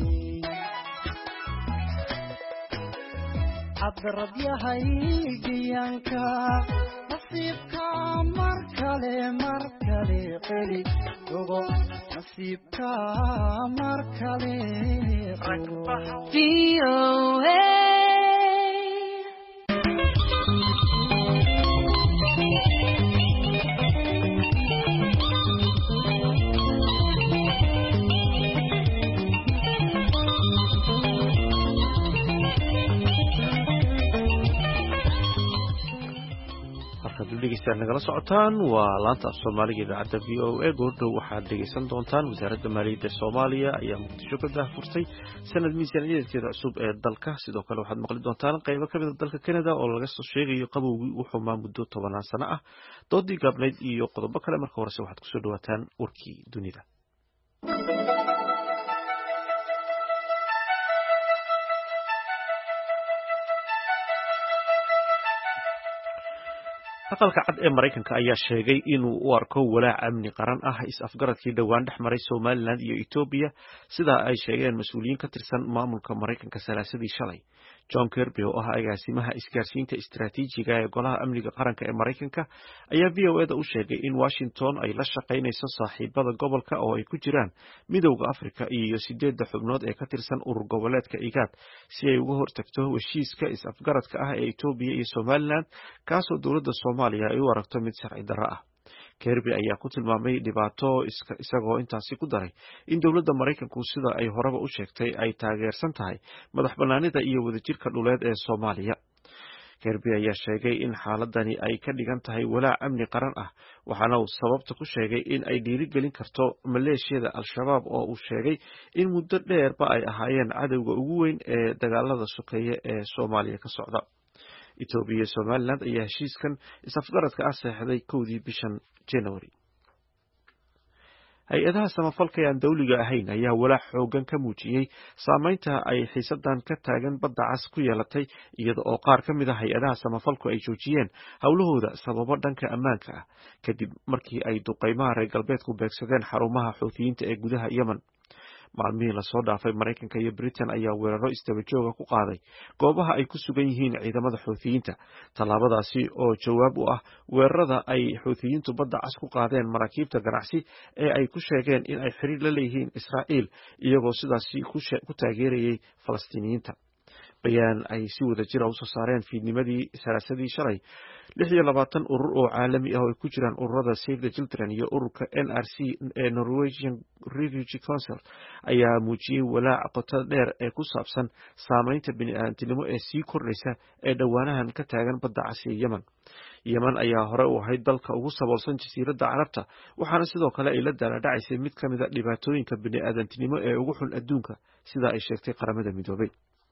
adrad yahay giyanka nasiibka mar kale mar kale qali ugo nasiibka mar kale V O A dhegeystayaal nagala socotaan waa laanta af soomaaliga idaacadda v o a goordhow waxaad dhegeysan doontaan wasaaradda maaliyadda soomaaliya ayaa muqdisho ka daahfurtay sanad miisaaniyadeedkeeda cusub ee dalka sidoo kale waxaad maqli doontaan qaybo ka mid a dalka Canada oo laga soo sheegayo qabowgii u xumaa muddo tobanaan sano ah doodii gaabnayd iyo qodobo kale marka horese waxaad kusoo dhawaataan warkii dunida aqalka cad ee Mareykanka ayaa sheegay inuu u arko walaac amni qaran ah is-afgaradkii dhawaan dhex maray Somaliland iyo Ethiopia sida ay sheegeen mas'uuliyiin ka tirsan maamulka Mareykanka salaasadii shalay John Kirby oo ah agaasimaha isgaarsiinta istiraatiijiga ee golaha amniga qaranka ee Mareykanka ayaa V O A da u sheegay in Washington ay la shaqaynayso saaxiibada gobolka oo ay ku jiraan Midowga Afrika iyo sideedda xubnood ee ka tirsan urur goboleedka IGAD si ay uga hortagto heshiiska is-afgaradka ah ee Ethiopia iyo Somaliland kaasoo dowladda Soomaaliya ay u aragto mid sharci darro ah Kirby ayaa ku tilmaamay dhibaato isagoo intaasi ku daray in dowladda Mareykanku sida ay horeba u sheegtay ay taageersan tahay madax bannaanida iyo wadajirka dhuleed ee Soomaaliya Kirby ayaa sheegay in xaaladani ay ka dhigan tahay walaac amni qaran ah waxaana uu sababta ku sheegay in ay dhiirigelin karto maleeshiyada al-shabaab oo uu sheegay in muddo dheerba ay ahaayeen cadowga ugu weyn ee dagaalada sokeeye ee Soomaaliya ka socda Ethiopia iyo Somaliland ayaa heshiiskan is-afgaradka ah saxeexday kowdii bishan January hay-adaha samafalka ee aan dawliga ahayn ayaa walaac xoogan ka muujiyey saameynta ay xiisadan ka taagan badda cas ku yeelatay iyada oo qaar ka mid ah hay-adaha samafalku ay joojiyeen howlahooda sababo dhanka ammaanka ah kadib markii ay duqeymaha reer galbeedku beegsadeen xarumaha xuutiyiinta ee gudaha Yemen maalmihii lasoo dhaafay Mareykanka iyo Britain ayaa weeraro isdaba jooga ku qaaday goobaha ay ku sugan yihiin ciidamada xuutiyiinta tallaabadaasi oo jawaab u ah weerarada ay xuutiyiintu badda cas ku qaadeen maraakiibta ganacsi ee ay ku sheegeen in ay xiriir la leeyihiin Israa'iil iyagoo sidaasi ku taageerayay Falastiiniyiinta bayaan ay si wada jir ah u soo saareen fiidnimadii salaasadii shalay lix iyo labaatan urur oo caalami ah oo ay ku jiraan ururada Save the Children iyo ururka N R C ee Norwegian Refugee Council ayaa muujiyay walaac qoto dheer ee ku saabsan saameynta bini'aadantinimo ee sii kordhaysa ee dhawaanahan ka taagan badda cas ee Yemen Yemen ayaa hore u ahayd dalka ugu saboolsan jasiiradda Carabta waxaana sidoo kale ay la daalaa-dhacaysay mid ka mid a dhibaatooyinka bini'aadantinimo ee ugu xun adduunka sida ay sheegtay qaramada midoobay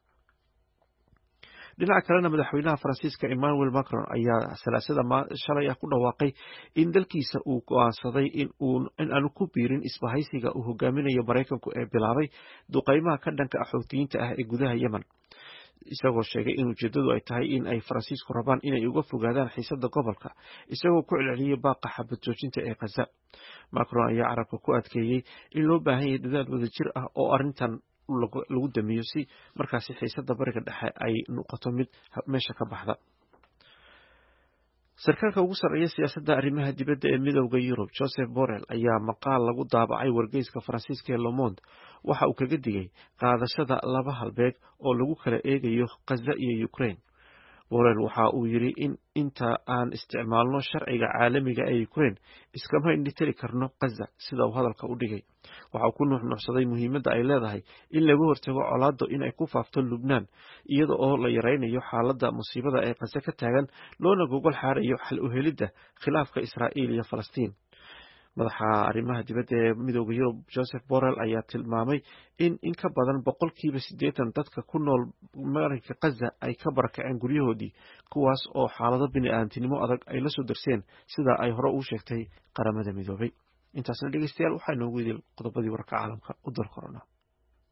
dhinaca kalena madaxweynaha Faransiiska Emmanuel Macron ayaa salaasada shalay ah ku dhawaaqay in dalkiisa uu go'aansaday in uu in aanu ku biirin isbahaysiga uu hogaaminayo Mareykanku ee bilaabay duqeymaha ka dhanka ah xuutiyiinta ah ee gudaha Yemen isagoo sheegay in ujeedadu ay tahay in ay Faransiisku rabaan inay uga fogaadaan xiisadda gobolka isagoo ku celceliyay baaqa xabad joojinta ee Gaza Macron ayaa carabka ku adkeeyay in loo baahan yahay dadaal wadajir ah oo arrintan lagu damiyo si markaasi xiisadda bariga dhexe ay noqoto mid meesha ka baxda sarkaalka ugu sarreeya siyaasadda arrimaha dibadda ee midowda Yurub Joseph Borrell ayaa maqaal lagu daabacay wargeyska Faransiiska ee Le Monde waxa uu kaga digay qaadashada laba halbeeg oo lagu kala eegayo Gaza iyo Ukraine Borrell waxa uu yiri in inta aan isticmaalno sharciga caalamiga ee Ukraine iskama indhitiri karno Gaza sida uu hadalka u dhigay waxa uu ku nuuxnuuxsaday muhiimadda ay leedahay in laga hortago colaaddo in ay ku faafto Lubnaan iyada oo la yareynayo xaaladda musiibada ee Gaza ka taagan loona gogol xaarayo xal u helidda khilaafka Israa'iil iyo Falastiin madaxa arrimaha dibadda ee midowda Yurub Joseph Borrell ayaa tilmaamay in in ka badan boqolkiiba siddeetan dadka ku nool marinka Gaza ay ka barakaceen guryahoodii kuwaas oo xaalado bini'aadantinimo adag ay la soo darseen sida ay hore u sheegtay qaramada midoobay intaasna dhegeystayaal waxaa inoogu idil qodobadii wararka caalamka u dal korona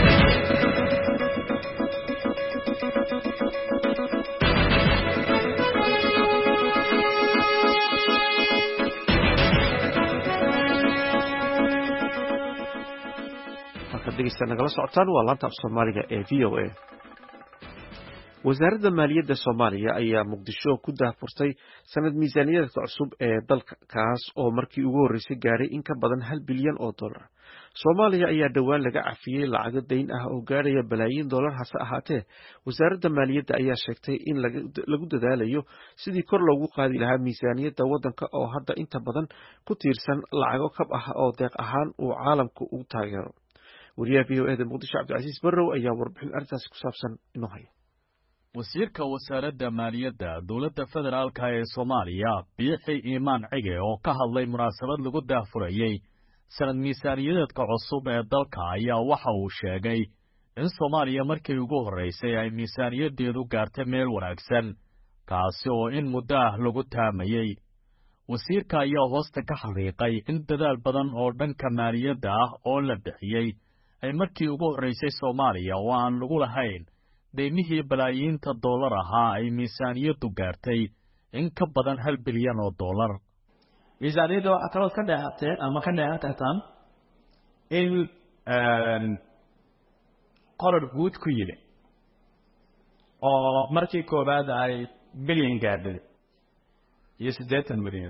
nagala socotaan waa laanta af Soomaaliga ee V O A. wasaaradda maaliyadda Soomaaliya ayaa Muqdisho ku daahfurtay sanad miisaaniyadda cusub ee dalka kaas oo markii ugu horeysay gaaray in ka badan hal bilyan oo dollar. Soomaaliya ayaa dhawaan laga cafiyay lacago dayn ah oo gaaraya balaayiin dollar hase ahaatee wasaaradda maaliyadda ayaa sheegtay in lagu dadaalayo sidii kor loogu qaadi lahaa miisaaniyadda waddanka oo hadda inta badan ku tiirsan lacago kab ah oo deeq ahaan uu caalamku u taageero. wariyaha V O A da Muqdisho Cabdicasiis Barrow ayaa warbixin arrintaasi ku saabsan inoo haya. wasiirka wasaaradda maaliyadda dowladda federaalka ee Soomaaliya Biixi Iimaan Cige oo ka hadlay munaasabad lagu daahfurayay sanad miisaaniyadeedka cusub ee dalka ayaa waxa uu sheegay in Soomaaliya markii ugu horeysay ay miisaaniyaddeedu gaartay meel wanaagsan kaasi oo in muddo ah lagu taamayay. wasiirka ayaa hoosta ka xariiqay in dadaal badan oo dhanka maaliyadda ah oo la bixiyay ay markii ugu horeysay Soomaaliya oo aan lagu lahayn deymihii balaayiinta dollar ahaa ay miisaaniyaddu gaartay in ka badan hal bilyan oo dollar. miisaaniyadda waxaa kaloo ka dheehatee ama ka dheehan kartaan in qorar guud ku yidhi oo markii koowaad ay bilyan gaadhay iyo siddeetan milyan.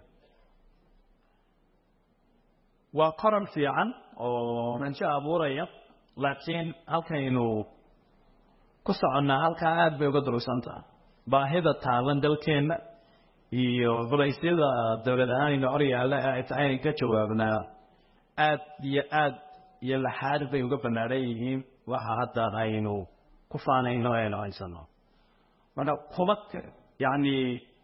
waa qorar fiican oo rajo abuuraya laakiin halkaynu ku soconnaa halkaa aad bay uga durugsan tahay baahida taalan dalkeenna iyo culaysyada dowlad ahaanayna hor yaalla ee ay tahay inay ka jawaabnaa aad iyo aad iyo laxaad bay uga bannaaran yihiin waxa hadda aynu ku faanayno aynu haysano. marka hubad yacni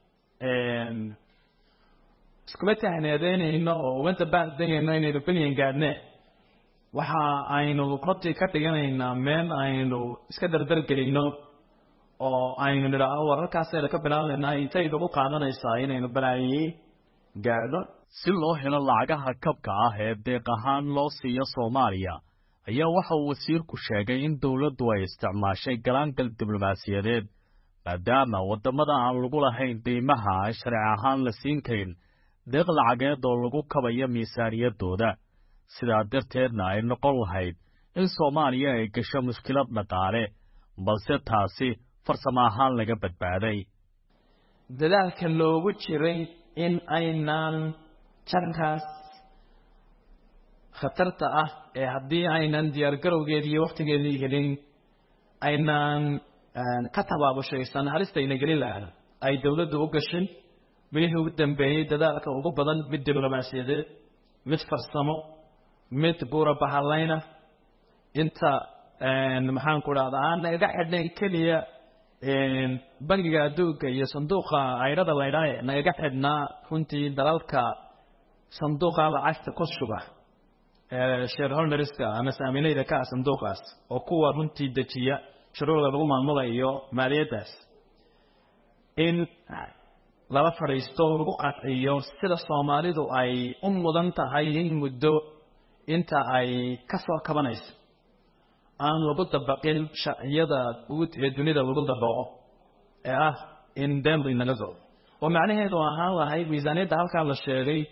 iskuma tahneedeynayno oo uga dabaaldegayno inaynu bilyan gaadhne waxa aynu runtii ka dhiganaynaa meel aynu iska dardargelinno oo aynu nidhaahdo wararkaasaynu ka bilaabaynaa intay nagu qaadanaysaa inaynu balaayiin gaadho. si loo helo lacagaha kabka ah ee deeq ahaan loo siiyo Soomaaliya ayaa waxa uu wasiirku sheegay in dowladdu ay isticmaashay galaangal diblomaasiyadeed maadaama wadamada aan lagu lahayn deymaha ay sharci ahaan la siin karin deeq lacageed oo lagu kabayo miisaaniyaddooda. sidaa darteedna ay noqon lahayd in Soomaaliya ay gasho mushkilad dhaqaale balse taasi farsamo ahaan laga badbaaday. dadaalka loogu jiray in aynaan jankaas khatarta ah ee haddii aynan diyaargarowgeedii iyo wakhtigeedii helin aynaan ka tabaabushaysan halistayna gelin lahaa ay dowladdu u gashin bilihii ugu dambeeyey dadaalka ugu badan mid diblomaasiyadeed mid farsamo mid buura bahallayna inta maxaan ku dhahdaa aan naga xidhnay keliya bangiga adduunka iyo sanduuqa cayrada laydhae nagaga xidhnaa runtii dalalka sanduuqa lacagta ku shuba shareholderska ama saamilayda ka ah sanduuqaas oo kuwa runtii dejiya shuruucda lagu maamulayo maaliyaddaas in lala fadhiisto lagu qanciyo sida Soomaalidu ay u mudan tahay in muddo inta ay ka soo kabanayso aan lagu dabaqin sharciyada guud ee dunida lagu dabaqo ee ah in deemri naga soo oo macnaheedu ahaan lahayd miisaaniyadda halkaa la sheegay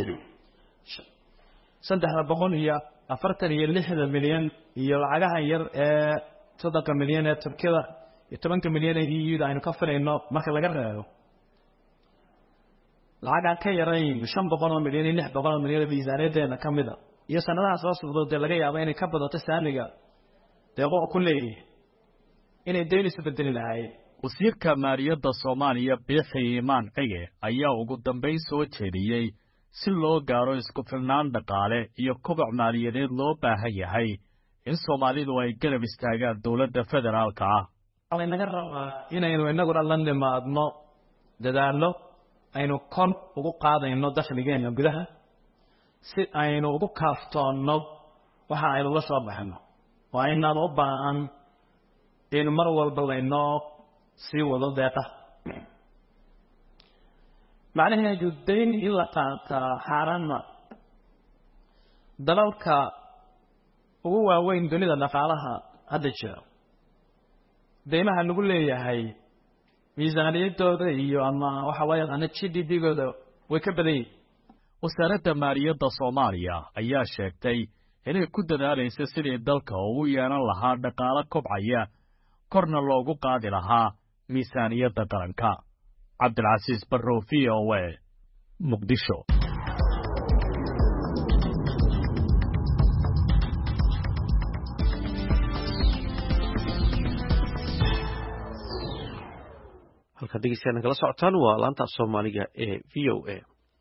saddex boqol iyo afartan iyo lixdan milyan iyo lacagaha yar ee soddonka milyan ee Turkida iyo tobanka milyan ee E U da aynu ka filayno marka laga reebo lacaga ka yarayn shan boqol oo milyan iyo lix boqol oo milyan miisaaniyaddeena ka mid ah iyo sanadaha soo socda laga yaabo inay ka badato saamiga deeqo ku leeyahay inay deynayso bedeli lahaayeen. wasiirka maaliyadda Soomaaliya Biixi Iimaan Cige ayaa ugu dambeyn soo jeediyey si loo gaaro isku filnaan dhaqaale iyo koboc maaliyadeed loo baahan yahay in Soomaalidu ay garab istaagaan dowladda federaalka ah. waxay naga rabaa inaynu inaguna la nimaadno dadaallo aynu kon ugu qaadayno dakhligeena gudaha si aynu ugu kaaftoonno waxa aynu la soo baxno waa inaad u baahan in mar walba laynoo sii wado deeqa macnaheedu dayn in la qaataa xaaraanma dalalka ugu waaweyn dunida dhaqaalaha hadda jira deymaha nagu leeyahay miisaaniyadooda iyo ama waxa waaye ana G D P-gooda way ka badan yihiin. wasaaradda maaliyadda Soomaaliya ayaa sheegtay inay ku dadaalayso sidii dalka ugu yeelan lahaa dhaqaale kobcaya korna loogu qaadi lahaa miisaaniyadda qaranka. Cabdilcasiis Barrow, V O A, Muqdisho. halka dhegeystayaal nagala socotaan waa laanta Soomaaliga ee V O A.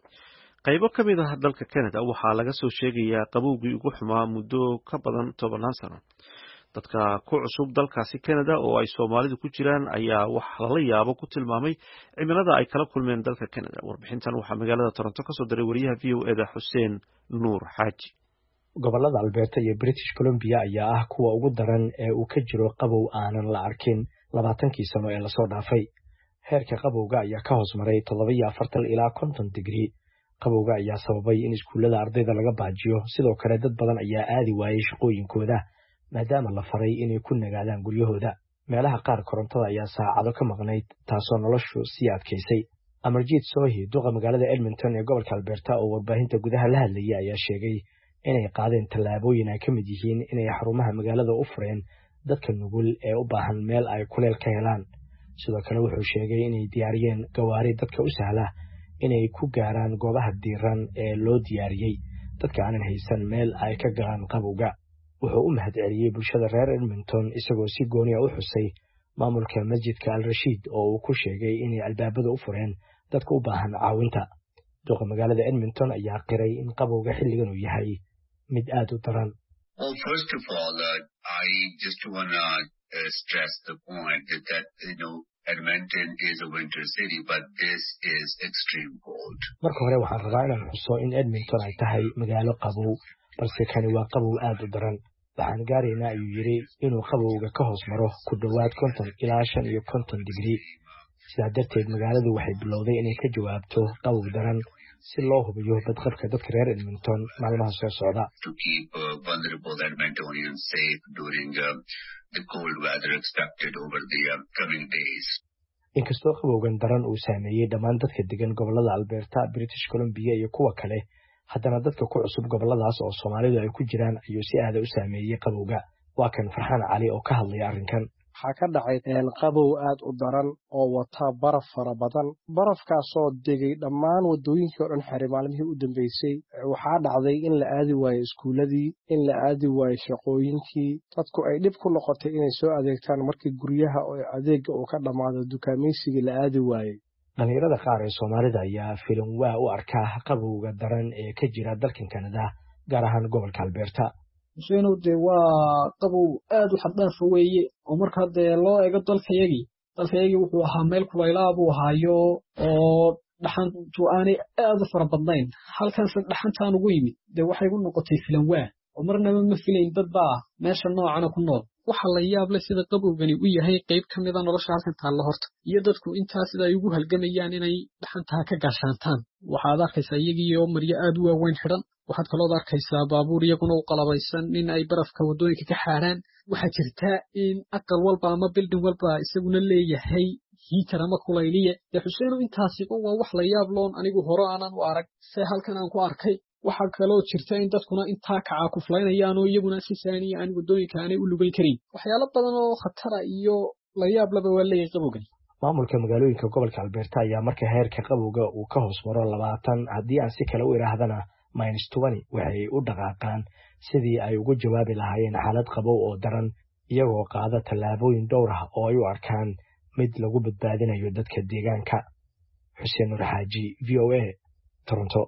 qaybo ka mid ah dalka Canada waxaa laga soo sheegayaa qabowgii ugu xumaa muddo ka badan tobanaan sano. dadka ku cusub dalkaasi Canada oo ay Soomaalidu ku jiraan ayaa wax lala yaabo ku tilmaamay cimilada ay kala kulmeen dalka Canada. warbixintan waxaa magaalada Toronto ka soo diray wariyaha V O A-da Xuseen Nuur Xaaji. gobolada Alberta iyo British Columbia ayaa ah kuwa ugu daran ee uu ka jiro qabow aanan la arkin labaatankii sano ee lasoo dhaafay. heerka qabowga ayaa ka hoos maray toddoba iyo afartan ilaa konton digrii. qabowga ayaa sababay in iskuullada ardayda laga baajiyo, sidoo kale dad badan ayaa aadi waayay shaqooyinkooda maadaama la faray inay ku nagaadaan guryahooda. meelaha qaar korontada ayaa saacado ka maqnayd, taasoo noloshu sii adkaysay. Amarjit Sohi, duqa magaalada Edmonton ee gobolka Alberta oo warbaahinta gudaha la hadlayay, ayaa sheegay inay qaadeen tallaabooyin ay ka mid yihiin inay xarumaha magaalada u fureen dadka nugul ee u baahan meel ay kuleel ka helaan. sidoo kale wuxuu sheegay inay diyaariyeen gawaari dadka u sahla inay ku gaaraan goobaha diiran ee loo diyaariyey dadka aanan haysan meel ay ka galaan qabowga. wuxuu u mahadceliyey bulshada reer Edmonton isagoo si gooni ah u xusay maamulka masjidka Al-Rashiid oo uu ku sheegay inay albaabada u fureen dadka u baahan caawinta. duqa magaalada Edmonton ayaa qiray in qabowga xilligan uu yahay mid aad u daran. Well, first of all, uh, I just want to uh, stress the point that, that, you know, Edmonton is a winter city, but this is extreme cold. marka hore waxaan rabaa inaan xuso in Edmonton ay tahay magaalo qabow, balse kani waa qabow aad u daran. waxaan gaaraynaa ayuu yiri inuu qabowga ka hoos maro ku dhowaad konton ilaa shan iyo konton digrii. sidaa darteed magaaladu waxay bilowday inay ka jawaabto qabow daran si loo hubiyo badqabka dadka reer Edmonton maalmaha soo socda. To keep uh, vulnerable Edmontonians safe during uh, the cold weather expected over the uh, coming days. inkastoo qabowgan daran uu saameeyey dhammaan dadka degan gobolada Alberta, British Columbia iyo kuwa kale, haddana dadka ku cusub goboladaas oo Soomaalidu ay ku jiraan ayuu si aad u saameeyey qabowga. waa kan Farxaan Cali oo ka hadlaya arrinkan. waxaa ka dhacay qabow aad u daran oo wata baraf fara badan. barafkaasoo degay dhammaan wadooyinkii oo dhan xiray maalmihii u dambeysay. waxaa dhacday in la aadi waayo iskuuladii, in la aadi waayo shaqooyinkii. dadku ay dhib ku noqotay inay soo adeegtaan markii guryaha oo adeega uu ka dhammaado dukaamaysigii la aadi waayey. dhalinyarada qaar ee Soomaalida ayaa filan waa u arkaa qabowga daran ee ka jira dalkan Canada, gaar ahaan gobolka Alberta. Xuseeno dee waa qabow aad u xad dhaaf weeye oo marka dee loo eego dalkayagii dalkayagii wuxuu ahaa meel kulaylaha buu ahaayo oo dhaxantu aanay aad u fara badnayn. halkaas dhaxantaan ugu yimid dee waxay u noqotay filan waa oo marnaba ma filayn dad baa meesha noocana ku nool. waxa la yaab leh sida qabowgani u yahay qayb ka mid ah nolosha halkan taalla horta, iyo dadku intaa sida ay ugu halgamayaan inay dhaxantaa ka gaashaantaan. waxaad arkaysaa iyagii oo maryo aad u waaweyn xidhan. waxaad kaloo arkaysaa baabuur iyaguna u qalabaysan in ay barafka wadooyinka ka xaaraan. waxaa jirta in aqal walba ama building walba isaguna leeyahay hiitar ama kulayliye. dee Xuseeno intaasiba waa wax la yaab loon anigu hore aanan u arag se halkan aan ku arkay. waxaa kaloo jirta in dadkuna intaa kacaa kuflaynayaan oo iyaguna si saaniya aan wadooyinka aanay u lugayn karin. waxyaalo badan oo khatara iyo la yaab laba waa leeyahay qabowgani. maamulka magaalooyinka gobolka Alberta ayaa marka heerka qabowga uu ka hoos maro labaatan, haddii aan si kale u iraahdana minus twenty, waxay u dhaqaaqaan sidii ay ugu jawaabi lahaayeen xaalad qabow oo daran, iyagoo qaada tallaabooyin dhowr ah oo ay u arkaan mid lagu badbaadinayo dadka deegaanka. Xuseen Nuur Xaaji, V O A, Toronto.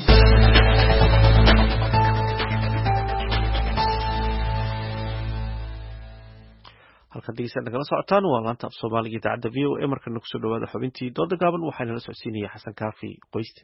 halkan dhegeystayaal nagala socotaan waa laanta af Soomaaliga idaacadda V O A. markana kusoo dhawaada xubintii dooda gaaban waxaana la socodsiinaya Xasan Kaafi Qoyste.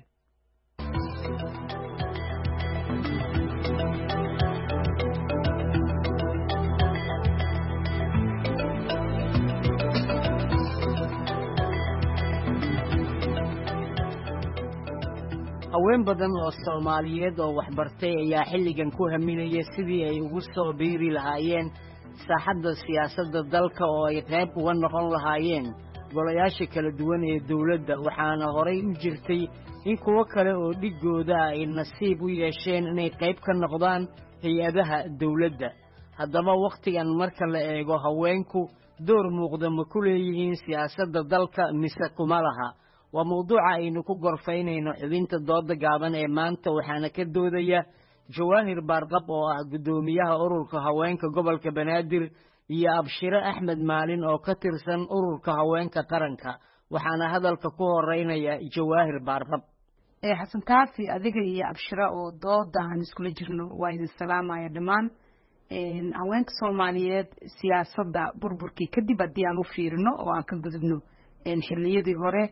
haween badan oo Soomaaliyeed oo waxbartay ayaa xilligan ku haminaya sidii ay ugu soo biiri lahaayeen saaxadda siyaasadda dalka oo ay qayb uga noqon lahaayeen golayaasha kala duwan ee dawladda waxaana horay u jirtay in kuwo kale oo dhigooda ay nasiib u yeesheen inay qayb ka noqdaan hay-adaha dawladda haddaba wakhtigan marka la eego haweenku door muuqda ma ku leeyihiin siyaasadda dalka mise kuma laha waa mawduuca aynu ku gorfaynayno xubinta dooda gaaban ee maanta waxaana ka doodaya jawaahir baarqab oo ah guddoomiyaha ururka haweenka gobolka banaadir iyo abshiro axmed maalin oo ka tirsan ururka haweenka qaranka waxaana hadalka ku horeynaya jawaahir baarqab ee xasan kaafi adiga iyo abshiro oo dooda aan iskula jirno waa idin salaamaya dhammaan haweenka soomaaliyeed siyaasadda burburkii kadib haddii aan u fiirino oo aan ka gudubno xilliyadii hore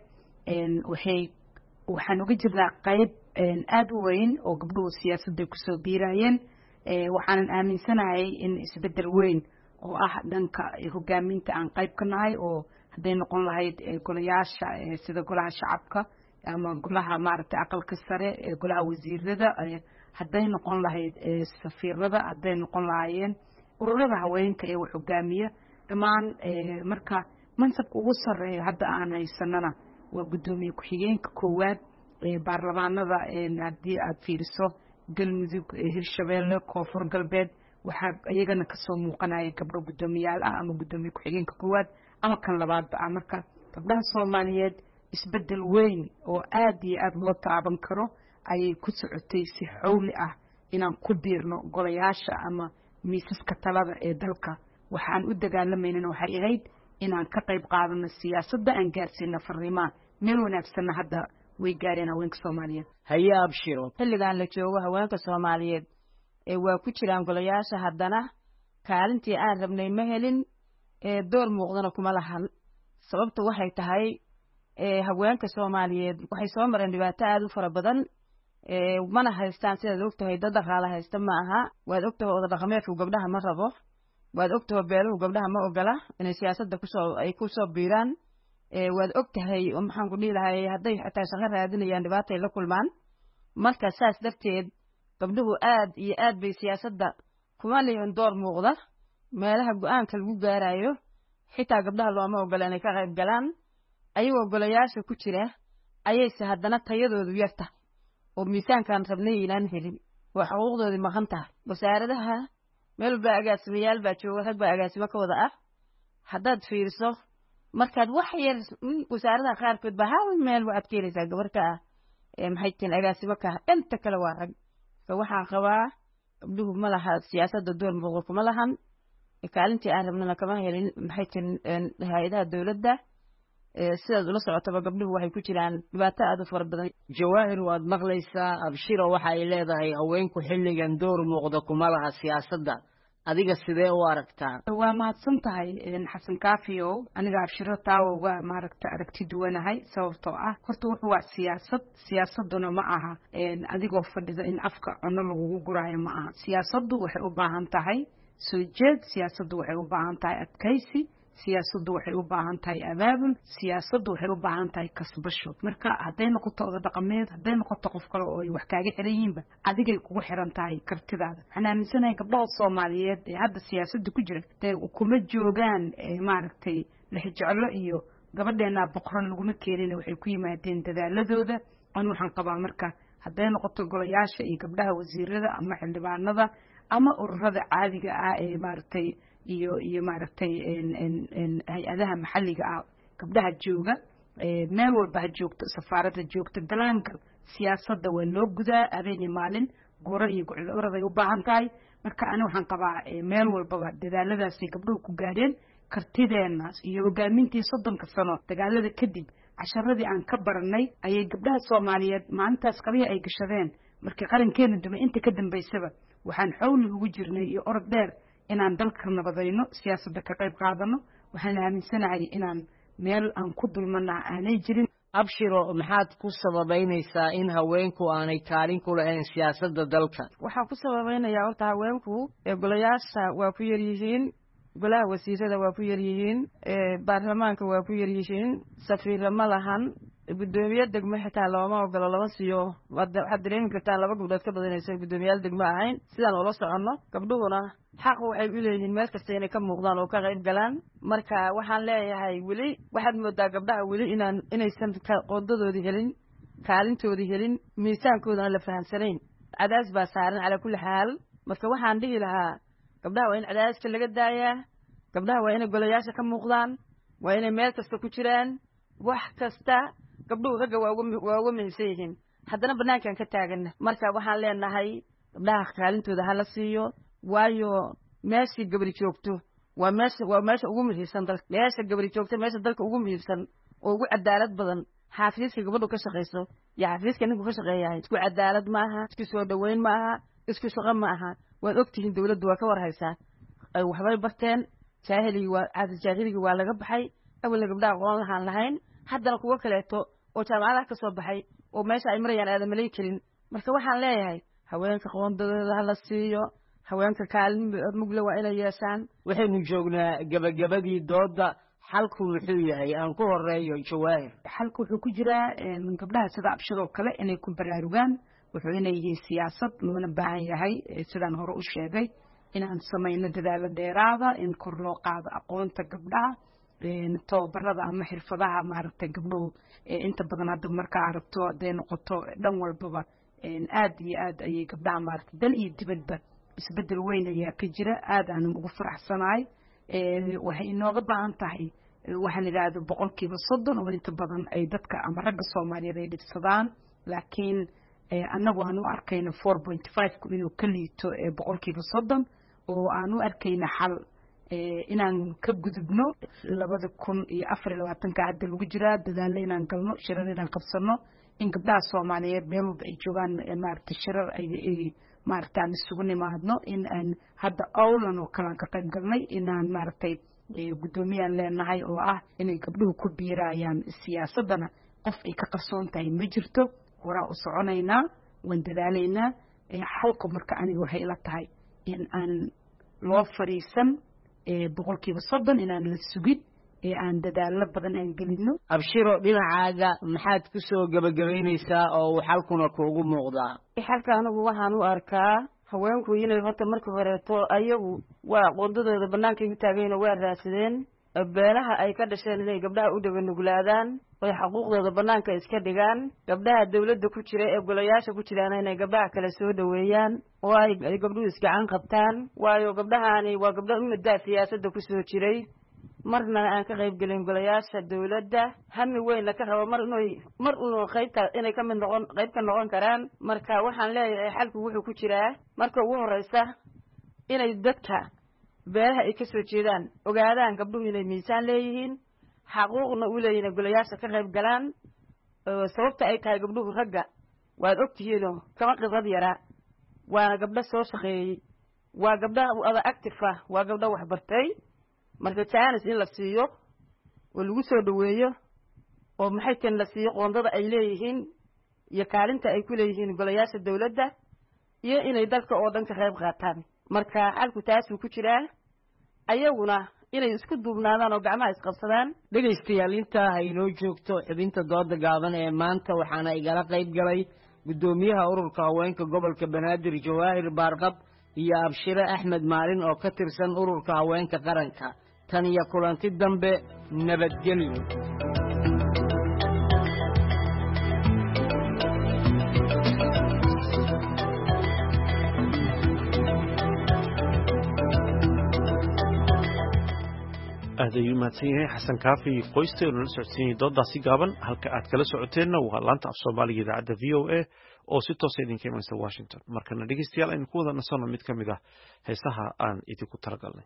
waxay waxaan uga jirnaa qayb aada u weyn oo gabdhuhu siyaasadda kusoo biirayeen waxaanan aaminsanahay in isbeddel weyn oo ah dhanka hogaaminta aan qayb ka nahay oo hadday noqon lahayd golayaasha sida golaha shacabka ama golaha maaragtay aqalka sare golaha wasiirada hadday noqon lahayd safiirada hadday noqon lahaayeen ururada haweenka ee wax hogaamiya dhammaan marka mansabka ugu sarreeya hadda aan haysanana waa guddoomiye ku-xigeenka koowaad ee baarlamaanada haddii aad fiiriso galmudug hirshabeelle koonfur galbeed waxaa iyagana kasoo muuqanaya gabdho guddoomiyaal ah ama guddoomiye ku-xigeenka koowaad ama kan labaadba ah marka gabdhaha soomaaliyeed isbeddel weyn oo aada iyo aada loo taaban karo ayay ku socotay si xowli ah inaan ku biirno golayaasha ama miisaska talada ee dalka waxaan u dagaalamaynan waxay ahayd inaan ka qayb qaadano siyaasadda aan gaarsiina fariimaha meel wanaagsanna hadda way gaareen haweenka soomaaliyeed haye abshiro xilligan la joogo haweenka soomaaliyeed ee waa ku jiraan golayaasha haddana kaalintii aan rabnay ma helin ee door muuqdana kuma lahan sababta waxay tahay haweenka soomaaliyeed waxay soo mareen dhibaato aada u fara badan mana haystaan sidaad ogtahay dad dhaqaala haysta ma aha waad ogtahay oda dhaqameedku gabdhaha ma rabo waad ogtahay beeluhu gabdhaha ma ogola inay siyaasadda kusoo ay kusoo biiraan waad ogtahay maxaan ku dhihi lahay hadday xitaa shaqo raadinayaan dhibaatay la kulmaan marka saas darteed gabdhuhu aad iyo aad bay siyaasadda kuma leeyihin door muuqda meelaha go-aanka lagu gaarayo xitaa gabdhaha looma ogola inay ka qayb galaan ayagoo golayaasha ku jira ayayse haddana tayadoodu yar tahay oo miisaankaan rabnay inaan helin waa xuquuqdoodii maqan tahay wasaaradaha meel walba agaasimayaal baa jooga rag baa agaasimo ka wada ah haddaad fiiriso markaad wax yar wasaaradaha qaarkood ba hal meel waxaad ka helaysaa gabar ka ah maxay tihiin agaasimo ka ah inta kale waa rag ka waxaan qabaa gabdhuhu ma laha siyaasadda door muuqda kuma lahan kaalintii aan rabnana kama helin maxay tihiin hay-adaha dowladda sidaad ula socotaba gabdhuhu waxay ku jiraan dhibaato aada u fara badan jawaahir waad maqlaysaa abshiro waxa ay leedahay haweenku xilligan door muuqda kuma laha siyaasadda adiga sidee u aragtaa waa mahadsan tahay xasan kaafiyow aniga abshiro taa uga maaragta aragti duwanahay sababtoo ah horta wuxuu waa siyaasad siyaasaduna ma aha adigoo fadhida in afka cuno lagugu guraayo ma aha siyaasaddu waxay u baahan tahay soo jeed siyaasaddu waxay u baahan tahay adkaysi siyaasaddu waxay u baahan tahay abaabul siyaasaddu waxay u baahan tahay kasbasho marka hadday noqoto oda dhaqameed hadday noqoto qof kale oo ay wax kaaga xiran yihiinba adigay kugu xiran tahay kartidaada waxaan aaminsanahay gabdhaha soomaaliyeed ee hadda siyaasadda ku jira dee kuma joogaan maaragtay lexjeclo iyo gabadheenaa boqoran laguma keenin waxay ku yimaadeen dadaaladooda an waxaan qabaa marka hadday noqoto golayaasha iyo gabdhaha wasiirada ama xildhibaanada ama ururada caadiga ah ee maaragtay iyo iyo maaragtay hay-adaha maxalliga ah gabdhaha jooga meel walba ha joogto safaaradda joogta galaangal siyaasadda waa loo gudaa habeen iyo maalin goro iyo goclo oraday u baahan tahay marka ani waxaan qabaa meel walbaba dadaaladaasay gabdhuhu ku gaadheen kartideenna iyo hogaamintii soddonka sano dagaalada kadib casharadii aan ka baranay ayay gabdhaha soomaaliyeed maalintaas qabiya ay gashadeen markii qarankeena dumay inta ka dambaysaba waxaan xowli ugu jirnay iyo orod dheer inaan dalka nabadayno siyaasadda ka qayb qaadano waxaan aaminsanahay inaan meel aan ku dulmana aanay jirin abshiro maxaad ku sababaynaysaa in haweenku aanay kaalin ku lahayn siyaasadda dalka waxaan ku sababaynayaa horta haweenku ee golayaasha waa ku yaryihiin golaha wasiirada waa ku yaryihiin baarlamaanka waa ku yaryihiin safiira ma lahan gudoomiye degmo xitaa looma ogolo lama siiyo waxaad dareemi kartaa laba gabdhood ka badanaysa gudoomiyaal degmo ahayn sidaan ula soconno gabdhuhuna xaq waxay u leeyihiin meel kasta inay ka muuqdaan oo ka qayb galaan marka waxaan leeyahay weli waxaad moodaa gabdhaha weli inaan inaysan qoodadoodii helin kaalintoodii helin miisaankoodana la fahamsanayn cadaas baa saaran calaa kulli xaal marka waxaan dhihi lahaa gabdhaha waa in cadaaska laga daayaa gabdhaha waa inay golayaasha ka muuqdaan waa inay meel kasta ku jiraan wax kasta gabdhuhu ragga waa uga muhiimsan yihiin haddana banaankan ka taagana marka waxaan leenahay gabdhaha kaalintooda hala siiyo waayo meeshii gabri joogto waa meesha waa meesha ugu muhiimsan dalka meesha gabri joogto meesha dalka ugu muhiimsan oo ugu cadaalad badan xaafiiska gabadhu ka shaqeyso iyo xaafiiska ninku ka shaqeeyahay isku cadaalad ma aha isku soo dhaweyn ma aha isku shaqo ma aha waad ogtihiin dawladdu waa ka warhaysaa waxbay barteen jaahiligi waa caadi jaahiligi waa laga baxay awalna gabdhaha aqoon lahaan lahayn haddana kuwo kaleeto oo jaamacadaha ka soo baxay oo meesha ay marayaan aadan malay karin marka waxaan leeyahay haweenka qoondadooda hala siiyo haweenka kaalin mugle waa inay yeeshaan waxaynu joognaa gabagabadii dooda xalku muxuu yahay aan ku horeeyo jawaahir xalku wuxuu ku jiraa gabdhaha sida abshadoo kale inay ku baraarugaan wuxuu inay yihiin siyaasad loona baahan yahay sidaan hore u sheegay inaan samayno dadaalo dheeraada in kor loo qaado aqoonta gabdhaha tababarada ama xirfadaha maaragtay gabdhuhu inta badan hadda markaa aragto hadday noqoto dhan walbaba aad iyo aad ayay gabdhaha maaragtay dal iyo dibadba isbedel weyn ayaa ka jira aad aanan ugu faraxsanahay waxay inooga baahan tahay waxaan idhaahdo boqolkiiba soddon oo inta badan ay dadka ama ragga soomaaliyeed ay dhibsadaan laakiin annagu aan u arkayno four point five ku inuu ka liito boqolkiiba soddon oo aan u arkayno xal inaan ka gudubno labada kun iyo afar iyo labaatanka hadda lagu jiraa dadaalo inaan galno shirar inaan qabsano in gabdhaha soomaaliyeed meel walba ay joogaan maaragtay shirar ay maaragtay aan isugu nimaadno in aan hadda owlan oo kalaan ka qayb galnay inaan maaragtay guddoomiyaan leenahay oo ah inay gabdhuhu ku biirayaan siyaasaddana qof ay ka qarsoon tahay ma jirto horaa u soconaynaa waan dadaalaynaa xalku marka aniga waxay ila tahay in aan loo fadhiisan boqolkiiba soddon inaan la sugin ee aan dadaalo badan aan gelino abshiro dhinacaaga maxaad ku soo gabagabaynaysaa oo uu xalkuna kuugu muuqdaa xalka anigu waxaan u arkaa haweenku inay horta marka horeeto ayagu waa qoondadooda banaanka u taagayna waa raadsadeen beelaha ay ka dhasheen inay gabdhaha u dhaga nuglaadaan oy xuquuqdooda banaanka iska dhigaan gabdhaha dawladda ku jira ee golayaasha ku jiraan inay gabdhaha kale soo dhaweeyaan oo ay gabdhuhu isgacan qabtaan waayo gabdhahani waa gabdho u muddaa siyaasadda ku soo jiray marna aan ka qayb gelin golayaasha dawladda hami weynna ka rabo mar inay mar uu qaybta inay ka mid noqon qayb ka noqon karaan marka waxaan leeyahay xalku wuxuu ku jiraa marka ugu horeysa inay dadka beelaha ay ka soo jeedaan ogaadaan gabdhuhu inay miisaan leeyihiin xaquuqna u leeyihiin golayaasha ka qayb galaan sababta ay tahay gabdhuhu ragga waad ogtihiinoo kama khibrad yaraa waana gabdho soo shaqeeyey waa gabdho ada active ah waa gabdho waxbartay marka jaanis in la siiyo oo lagu soo dhaweeyo oo maxay tan la siiyo qoondada ay leeyihiin iyo kaalinta ay ku leeyihiin golayaasha dawladda iyo inay dalka oo dhan ka qayb qaataan marka xalku taasuu ku jiraa ayaguna inay isku duubnaadaan oo gacmaha isqabsadaan dhegaystayaal intaa ha inoo joogto xubinta dooda gaaban ee maanta waxaana igala qayb galay guddoomiyaha ururka haweenka gobolka banaadir jawaahir baarqab iyo abshire axmed maalin oo ka tirsan ururka haweenka qaranka tan iyo kulanti dambe nabadgelyo aad ayuu mahadsan yahay xasan kaafi qoyste oo nala socodsiinayay doodaasi gaaban halka aad kala socoteenna waa laanta af soomaaliga idaacadda v o a oo si toosa idinka imanaysa washington markana dhegeystayaal aynu ku wada nasanno mid ka mid ah heesaha aan idinku talagalnay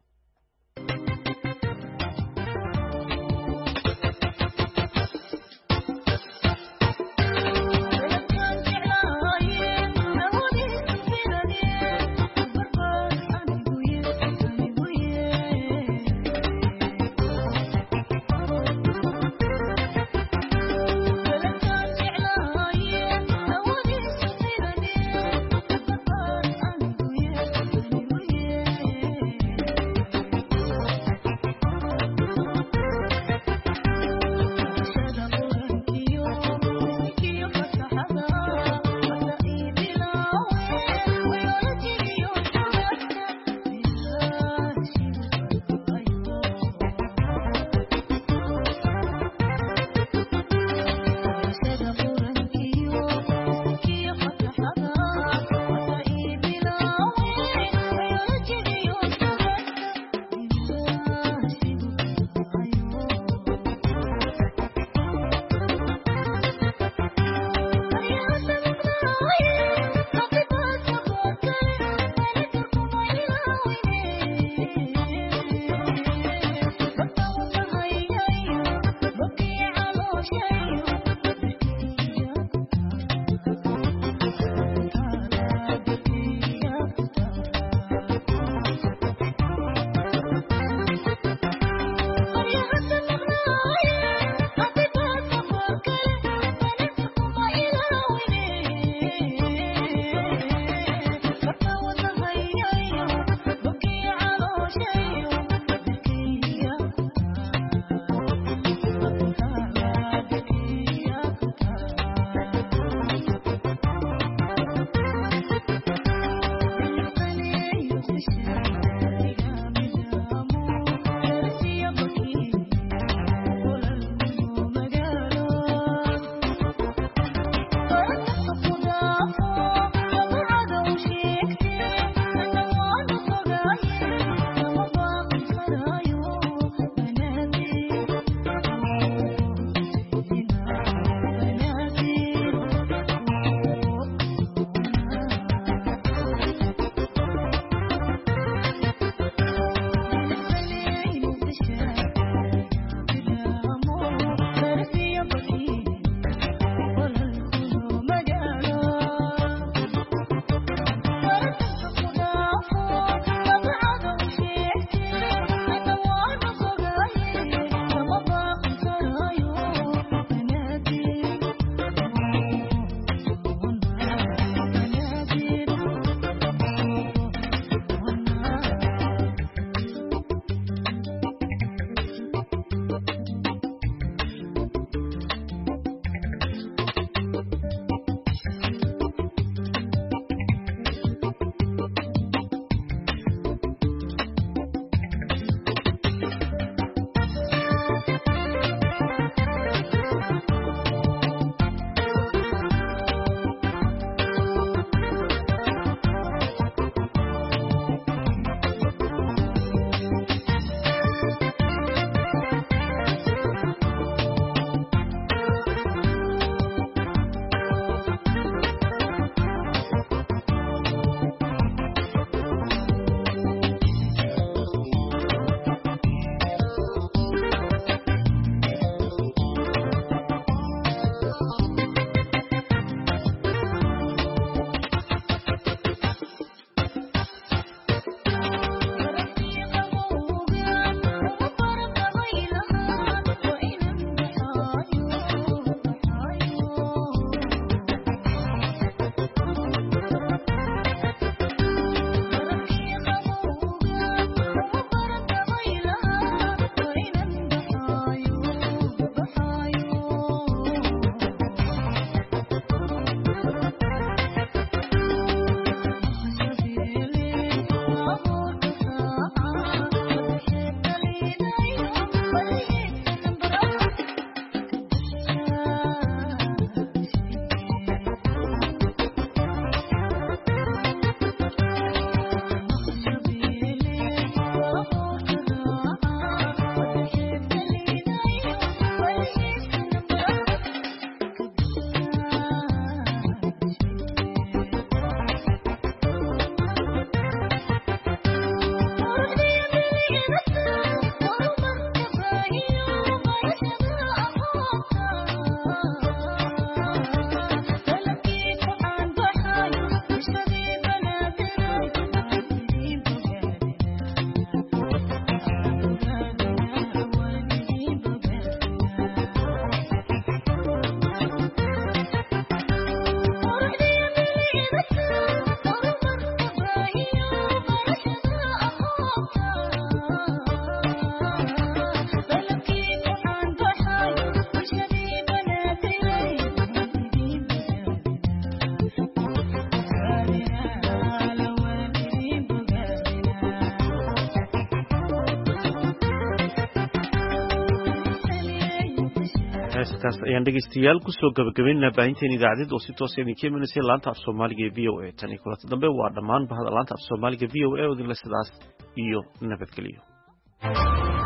heeskaas ayaan dhegeystayaal kusoo gabagabaynaa baahinteen idaacadeed oo si toos idinka imanaysa laanta af soomaaliga ee v o a tan iyo kulanta dambe waa dhammaan bahda laanta af soomaaliga v o a oo idinle sidaas iyo nabadgelyo